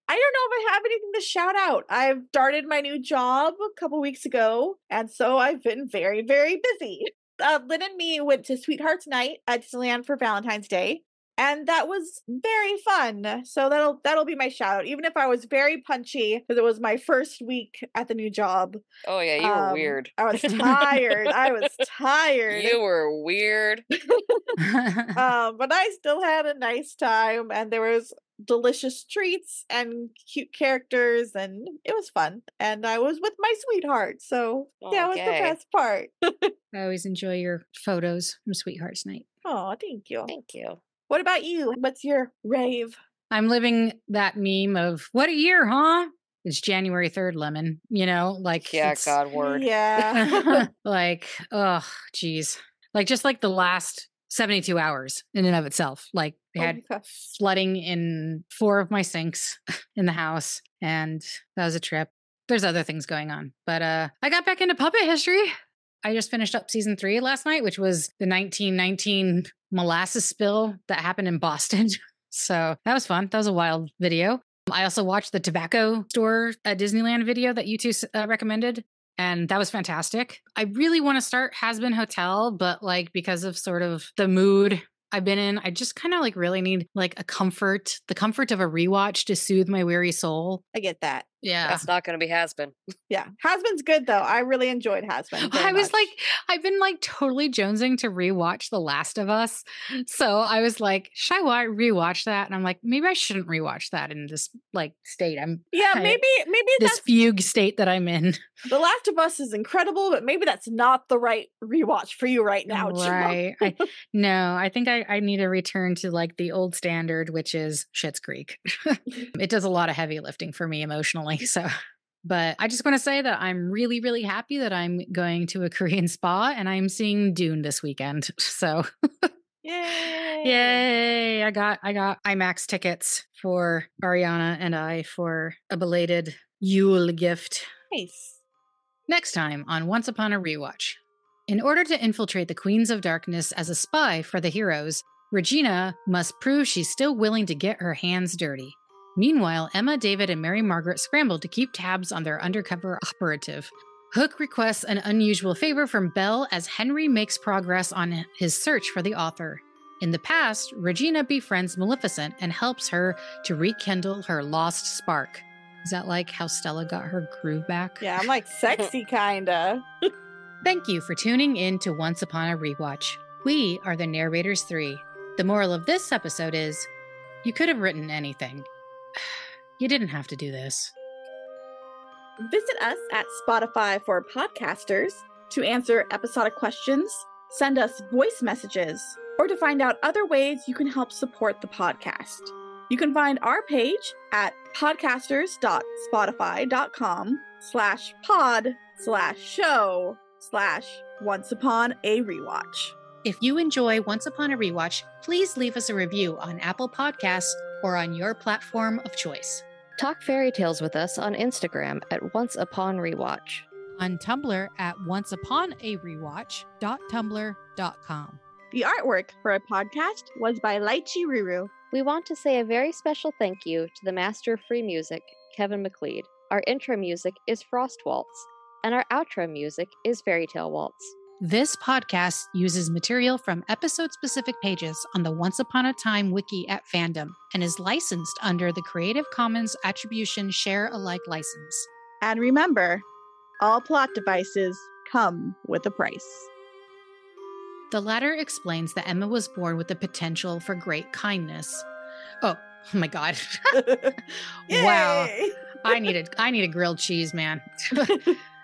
I don't know if I have anything to shout out. I've started my new job a couple weeks ago, and so I've been very, very busy. Uh, Lynn and me went to Sweethearts Night at Disneyland for Valentine's Day, and that was very fun. So that'll that'll be my shout out. Even if I was very punchy because it was my first week at the new job. Oh yeah, you were Um, weird. I was tired. I was tired. You were weird. um, but I still had a nice time, and there was delicious treats and cute characters, and it was fun. And I was with my sweetheart, so that was the Okay. best part. I always enjoy your photos from Sweethearts Night. Oh, thank you. Thank you. What about you? What's your rave? I'm living that meme of what a year, huh? It's January third, Lemon. You know, like Yeah, it's- God word. Yeah. like, oh, geez. Like just like the last seventy-two hours in and of itself. Like they Oh had my gosh. flooding in four of my sinks in the house, and that was a trip. There's other things going on, but uh I got back into puppet history. I just finished up season three last night, which was the nineteen nineteen molasses spill that happened in Boston. So that was fun. That was a wild video. I also watched the tobacco store at Disneyland video that you two uh, recommended, and that was fantastic. I really want to start Has-Been Hotel, but like because of sort of the mood I've been in, I just kind of like really need like a comfort, the comfort of a rewatch to soothe my weary soul. I get that. Yeah. That's not going to be has-been. Yeah. Has-Been's good though. I really enjoyed Has-Been. very I was much. like, I've been like totally jonesing to rewatch The Last of Us. So I was like, should I wa- rewatch that? And I'm like, maybe I shouldn't rewatch that in this like state. I'm yeah, I- maybe maybe this that's fugue state that I'm in. The Last of Us is incredible, but maybe that's not the right rewatch for you right now. Jill. Right. I, no, I think I, I need to return to like the old standard, which is Schitt's Creek. It does a lot of heavy lifting for me emotionally. So, but I just want to say that I'm really, really happy that I'm going to a Korean spa and I'm seeing Dune this weekend. So, Yay! yay! I got I got IMAX tickets for Ariana and I for a belated Yule gift. Nice. Next time on Once Upon a Rewatch. In order to infiltrate the Queens of Darkness as a spy for the heroes, Regina must prove she's still willing to get her hands dirty. Meanwhile, Emma, David, and Mary Margaret scramble to keep tabs on their undercover operative. Hook requests an unusual favor from Belle as Henry makes progress on his search for the author. In the past, Regina befriends Maleficent and helps her to rekindle her lost spark. Is that like how Stella got her groove back? Yeah, I'm like sexy kinda. Thank you for tuning in to Once Upon a Rewatch. We are the Narrators three. The moral of this episode is, you could have written anything. You didn't have to do this. Visit us at Spotify for podcasters to answer episodic questions, send us voice messages, or to find out other ways you can help support the podcast. You can find our page at podcasters.spotify.com slash pod slash show slash once upon a rewatch. If you enjoy Once Upon a Rewatch, please leave us a review on Apple Podcasts or on your platform of choice. Talk fairy tales with us on Instagram at Once Upon Rewatch. On Tumblr at onceuponarewatch dot tumblr dot com. The artwork for our podcast was by Lychee Ruru. We want to say a very special thank you to the master of free music, Kevin MacLeod. Our intro music is Frost Waltz, and our outro music is Fairy Tale Waltz. This podcast uses material from episode-specific pages on the Once Upon a Time wiki at Fandom and is licensed under the Creative Commons Attribution Share Alike license. And remember, all plot devices come with a price. The latter explains that Emma was born with the potential for great kindness. Oh, oh my God. Wow. Yay! I need a I need a grilled cheese, man.